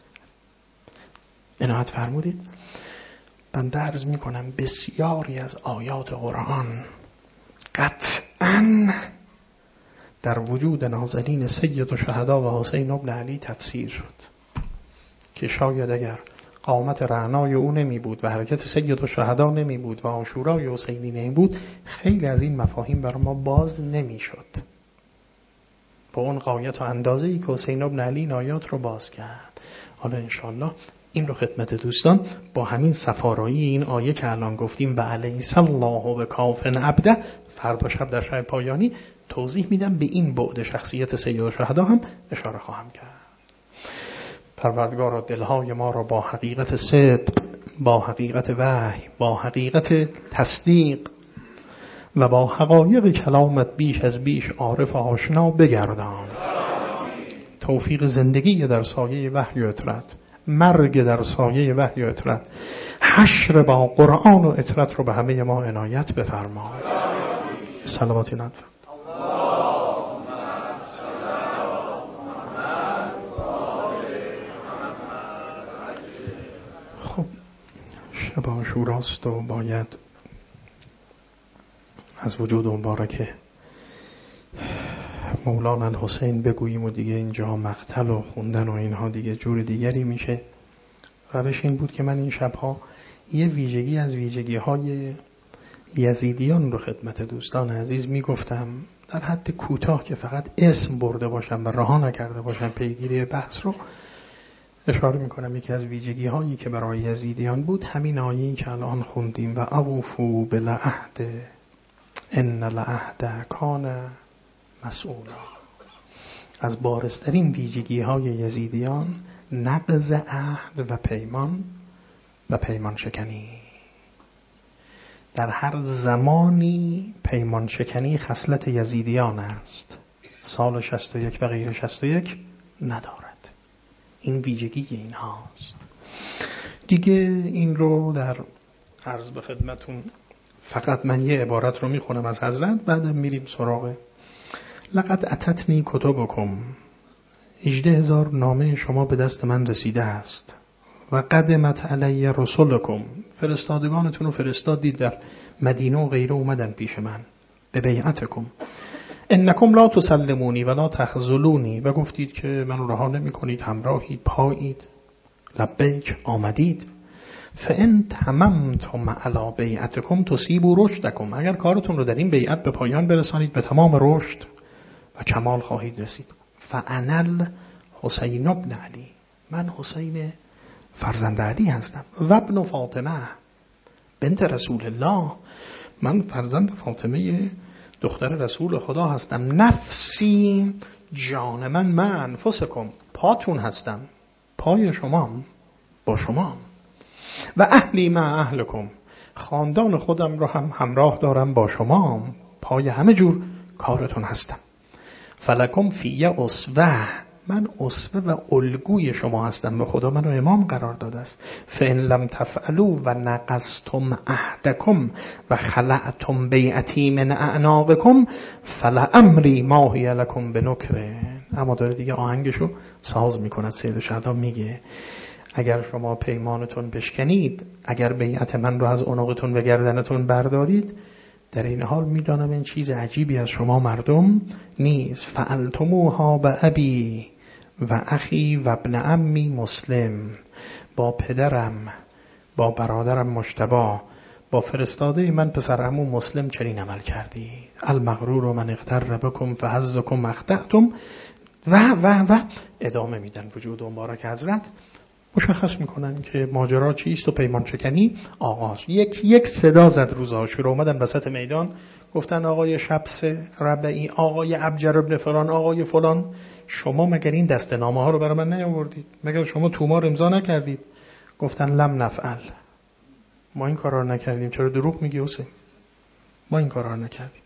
عنایت فرمودید. بنده عرض میکنم بسیاری از آیات قرآن قطعاً در وجود نازنین سید الشهدا و حسین بن علی تفسیر شد که شاید اگر قامت رعنای او نمی بود و حرکت سید الشهدا نمی بود و عاشورای حسینی نمی بود، خیلی از این مفاهیم برای ما باز نمی شد با اون غایت و اندازه‌ای که حسین بن علی این آیات رو باز کرد. حالا انشالله این رو خدمت دوستان با همین صفارایی این آیه که الان گفتیم و الیس الله بکاف عبده، فردا شب در شب پایانی توضیح میدم. به این بعد شخصیت سید الشهدا هم اشاره خواهم کرد. پروردگارا دلهای ما را با حقیقت صدق، با حقیقت وحی، با حقیقت تصدیق و با حقایق کلامت بیش از بیش عارف و آشنا بگردان. توفیق زندگی در سایه وحی و اطرت، مرگ در سایه وحی و اطرت، حشر با قرآن و اطرت رو به همه ما عنایت بفرما. صلواتی نطفه. خب شب عاشوراست و باید از وجود مبارک مولانا الحسین بگوییم و دیگه اینجا مقتل و خوندن و اینها دیگه جور دیگری میشه. روش این بود که من این شبها یه ویژگی از ویژگی‌های یزیدیان رو خدمت دوستان عزیز میگفتم در حد کوتاه که فقط اسم برده باشم و رها نکرده باشم پیگیری بحث رو. اشاره میکنم یکی از ویژگی هایی که برای یزیدیان بود همین آیه‌ای که الان خوندیم و اوفوا بالعهد ان العهد کان مسئولا. از بارزترین ویژگی های یزیدیان نقض عهد و پیمان شکنی. در هر زمانی پیمان شکنی خصلت یزیدیان است. سال 61 و غیر 61 ندارد. این ویژگی این هاست. دیگه این رو در عرض به خدمتون فقط من یه عبارت رو میخونم از حضرت، بعدم میریم سراغ لقد اتتنی کتبکم. 18,000 نامه شما به دست من رسیده است. و قدمت علی رسولکم. فرستادگانتون رو فرستادید در مدینه و غیره اومدن پیش من به بیعتکم. انکم لا تسلمونی و لا تخذلونی. و گفتید که من رها نمی کنید، همراهید، پایید. لبیک، آمدید. فان تممتم علی بیعتکم تصیبوا رشدکم. اگر کارتون رو در این بیعت به پایان برسانید به تمام رشد و کمال خواهید رسید. فانا الحسین ابن علی. من حسین فرزند علی هستم. و ابن فاطمه بنت رسول الله. من فرزند فاطمه دختر رسول خدا هستم. نفسی، جان من انفسکم. پاتون هستم، پای شما با شما. و اهلی مع اهلکم. خاندان خودم رو هم همراه دارم با شما، پای همه جور کارتون هستم. فلکم فی اسوه. من اسوه و الگوی شما هستم. به خدا منو امام قرار داده است. فان لم تفعلوا و نقضتم عهدکم و خلعتم بیعتی من اعناقکم فلامری ما هی لکم بنکره. اما داره دیگه آهنگشو ساز میکنه. سید شهدا میگه اگر شما پیمانتون بشکنید، اگر بیعت من رو از عنقتون و گردنتون بردارید، در این حال میدانم این چیز عجیبی از شما مردم نیست. فعلتموها به ابی و اخی و ابن عمی مسلم. با پدرم، با برادرم مجتبی، با فرستاده من پسر عمو مسلم چنین عمل کردی. المغرور من اغتر بکم فحظکم اخطأتم. و ادامه میدن. وجود مبارک حضرت مشخص میکنن که ماجرا چیست و پیمان شکنی آغاز. یک صدا زد روز عاشورا. اومدن وسط میدان گفتن آقای شبس ربعی، آقای ابجر ابن فلان، آقای فلان، شما مگر این دستنامه ها رو برای من نیاوردید؟ مگر شما تومار امضا نکردید؟ گفتن لم نفعل. ما این کارا رو نکردیم. چرا دروغ میگی حسین؟ ما این کارا رو نکردیم.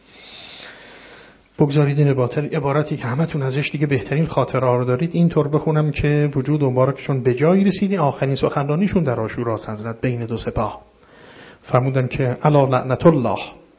بگذارید این عبارتی که همتون ازش دیگه بهترین خاطره ها رو دارید اینطور بخونم که وجود مبارکشون به جایی رسیدی. آخرین سخنرانیشون در عاشورا حضرت بین دو سپاه فرمودن که الا لعنت الله،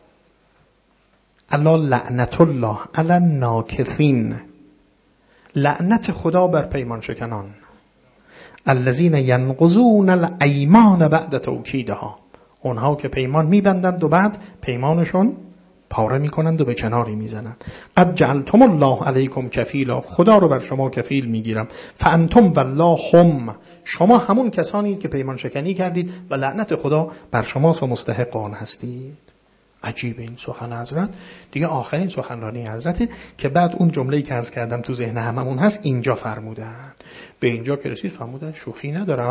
الا لعنت الله علی الناکثین. لعنت خدا بر پیمان شکنان. الذین ینقضون الایمان بعد توکیدها. اونها که پیمان میبندند و بعد پیمانشون پاره میکنند و به کناری میزنند. قد جعلتم الله علیکم کفیلا. خدا رو بر شما کفیل میگیرم. فانتم والله هم. شما همون کسانی که پیمان شکنی کردید و لعنت خدا بر شماست و مستحق آن هستید. عجیب این سخن حضرت. دیگه آخرین سخنرانی حضرت که بعد اون جمله‌ای که عرض کردم تو ذهن هممون هست اینجا فرمودن. به اینجا که رسید فرمودن شوخی نداره.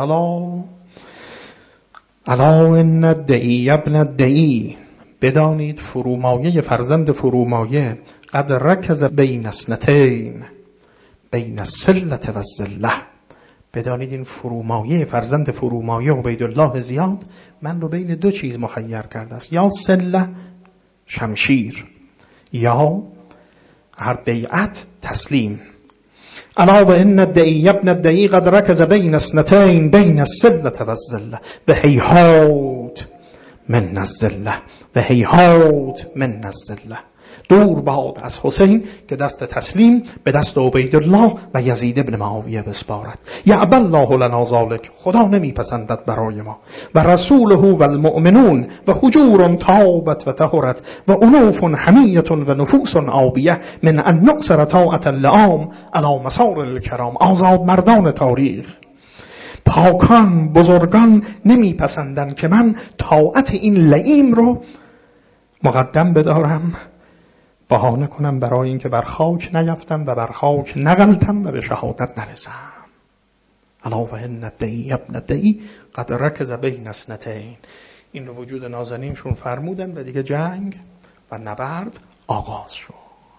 الا ان الدعی ابن الدعی. بدانید فرومایه فرزند فرومایه قد رکز بین اسنتین، بین السلة و الذلة. بدانید این فرومایه فرزند فرومایه عبیدالله زیاد من رو بین دو چیز مخیر کرده است. یا سله شمشیر، یا هر بیعت تسلیم. الا و ان الدعی ابن الدعی قد رکز بین اسنتین، بین السلة و الذلة. به هیهات من الذلة و هیهات من الذلة. دور باد از حسین که دست تسلیم به دست عبیدالله و یزید ابن معاویه بسپارد. یعبی الله لنا ذلک. خدا نمیپسندد برای ما. و رسوله و المؤمنون و حجور تابت و طهرت و انوف حمیة و نفوس عابیه من ان نقصر طاعة اللئام علی مسار الکرام. آزاد مردان تاریخ، پاکان، بزرگان نمیپسندن که من طاعت این لئیم رو مقدم بدارم، بهانه کنم برای اینکه بر خاک نیفتم و بر خاک نغلتم و به شهادت نرسم. الا و ان الدعی ابن الدعی قد رکض بین اثنتین. این رو وجود نازنینشون فرمودن و دیگه جنگ و نبرد آغاز شد.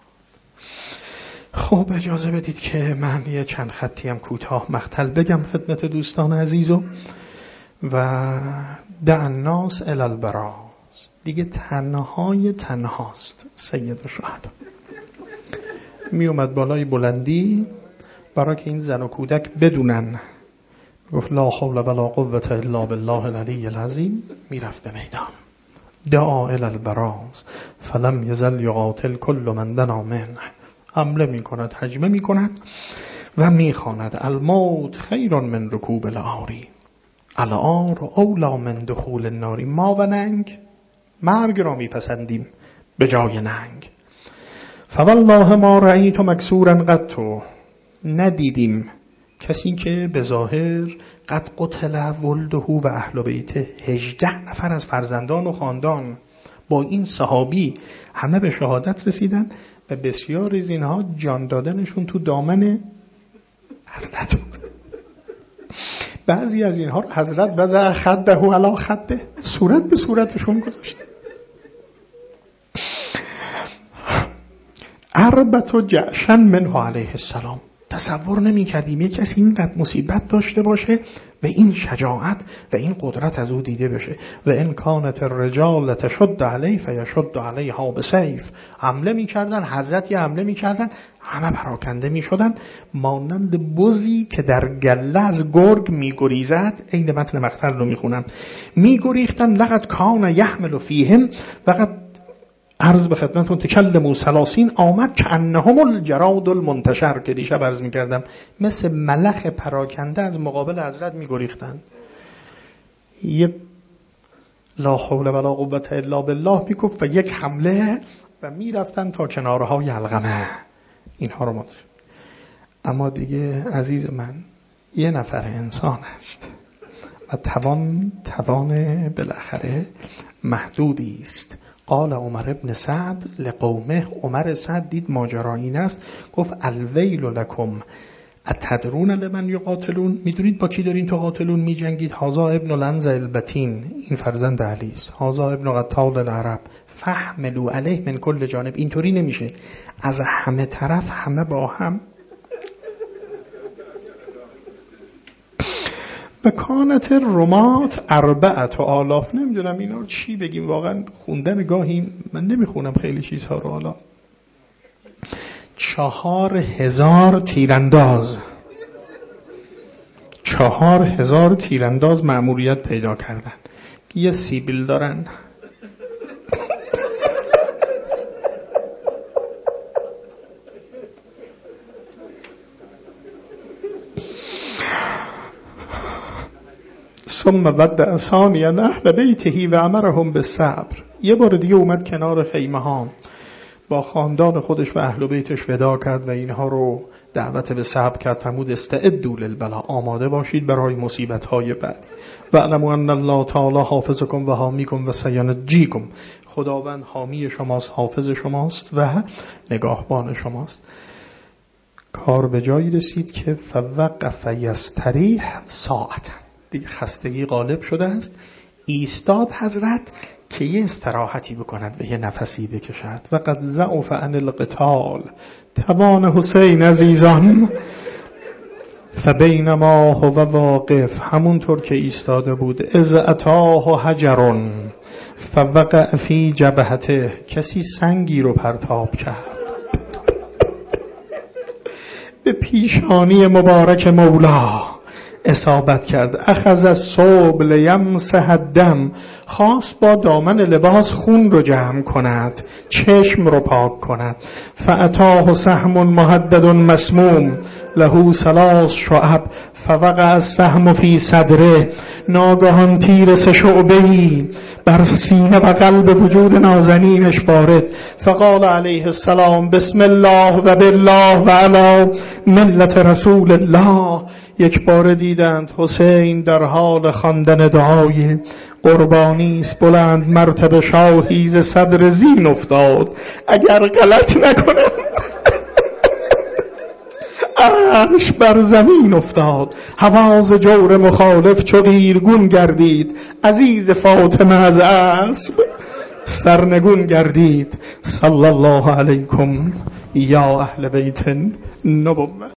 خب اجازه بدید که من یه چند خطی هم کوتاه مقتل بگم خدمت دوستان عزیزو. و دع الناس الی البراز، دیگه تنهای تنهاست سید الشهدا. می اومد بالای بلندی برای که این زن و کودک بدونن، گفت لا حول ولا قوة الا بالله العلی العظیم. میرفت به میدان، دعا الی البراز فلم یزل یقاتل کل من دنا منه. حمله میکند، هجمه میکند و میخواند الموت خیر من رکوب العاری، العار اولا من دخول النار. ما و ننگ مرگ را میپسندیم به جای ننگ. فوالله ما رأیت مکسورا قط، ندیدیم کسی که به ظاهر قد قتل ولده و اهل بیته، 18 نفر از فرزندان و خاندان با این صحابی همه به شهادت رسیدن و بسیار از اینها جان دادنشون تو دامن حضرت. بعضی از اینها حضرت وضع خده علی خده، صورت به صورتشون گذاشت. اربط و جعشن منه علیه السلام. تصور نمی کردیم یک کسی اینقدر مصیبت داشته باشه و این شجاعت و این قدرت از او دیده بشه. و ان کانت الرجال تشد علیه فیشد علیها بسیف. حمله می کردن، حضرت یه حمله می کردن، همه پراکنده می شدن مانند بزی که در گله از گرگ می گریزد. این متن مقتل رو می خونم. می گریختن لقد کان یحمل فیهم وقد عرض به خدمتون تکلموا ثلاثین آمد که انهم الجراد المنتشر، که دیشب عرض میکردم مثل ملخ پراکنده از مقابل حضرت میگریختند. یه لا حول ولا قوة الا بالله میگفت و یک حمله و میرفتن تا کنارهای علقمه. اینها رو ما داشت. اما دیگه عزیز من یه نفر انسان است و توان بالاخره محدودی است. قال عمر ابن سعد لقومه، عمر سعد دید ماجرا این است، گفت الویل لکم اتدرون لمن یقاتلون، میدونید با کی دارین تقاتلون میجنگید؟ هذا ابن الانزع البتین، این فرزند علی است. هذا ابن قتال العرب فحملوا علیه من کل جانب. اینطوری نمیشه، از همه طرف همه با هم. و کانت رمات 4000. نمیدونم اینا رو چی بگیم، واقعا خوندن گاهی من نمیخونم خیلی چیزها رو. حالا 4000 تیرانداز، 4000 تیرانداز مأموریت پیدا کردن. یه سیبیل دارن، ثم ودع ثانیا اهل بیته و امرهم بالصبر. یه بار دیگه اومد کنار خیمه ها، با خاندان خودش و اهل بیتش وداع کرد و اینها رو دعوت به صبر کرد. فرمود استعدوا للبلا، آماده باشید برای مصیبت های بعد. و اعلموا ان الله تعالی حافظکم و حامیکم و سینجیکم. خداوند حامی شماست، حافظ شماست و نگاهبان شماست. کار به جایی رسید که فوقف یستریح ساعت، دیگه خستگی غالب شده است. ایستاد حضرت که یه استراحتی بکند و یه نفسی بکشد. و قد ضعف عن القتال، توان حسین عزیزان. فبینما هو واقف، همونطور که ایستاده بود، اذ اتاه حجر فوقع فی جبهته، کسی سنگی رو پرتاب کرد به پیشانی مبارک مولا اصابت کرد. اخذ الصوب لیمسح الدم، خواست با دامن لباس خون رو جمع کند، چشم رو پاک کند. فاتاه سهم محدد مسموم له 3 شعب فوقع السهم فی صدره. ناگهان تیر 3 شعبه‌ای بر سینه و قلب وجود نازنینش وارد. فقال علیه السلام بسم الله و بالله و علی ملت رسول الله. یک بار دیدند حسین در حال خواندن دعای قربانی است. بلند مرتبه شاهی ز صدر زین افتاد، اگر غلط نکنم عرش بر زمین افتاد، هواز جور مخالف چو قیرگون گردید، عزیز فاطمه از اسب سرنگون گردید. صلی الله علیکم یا اهل بیت النبوة.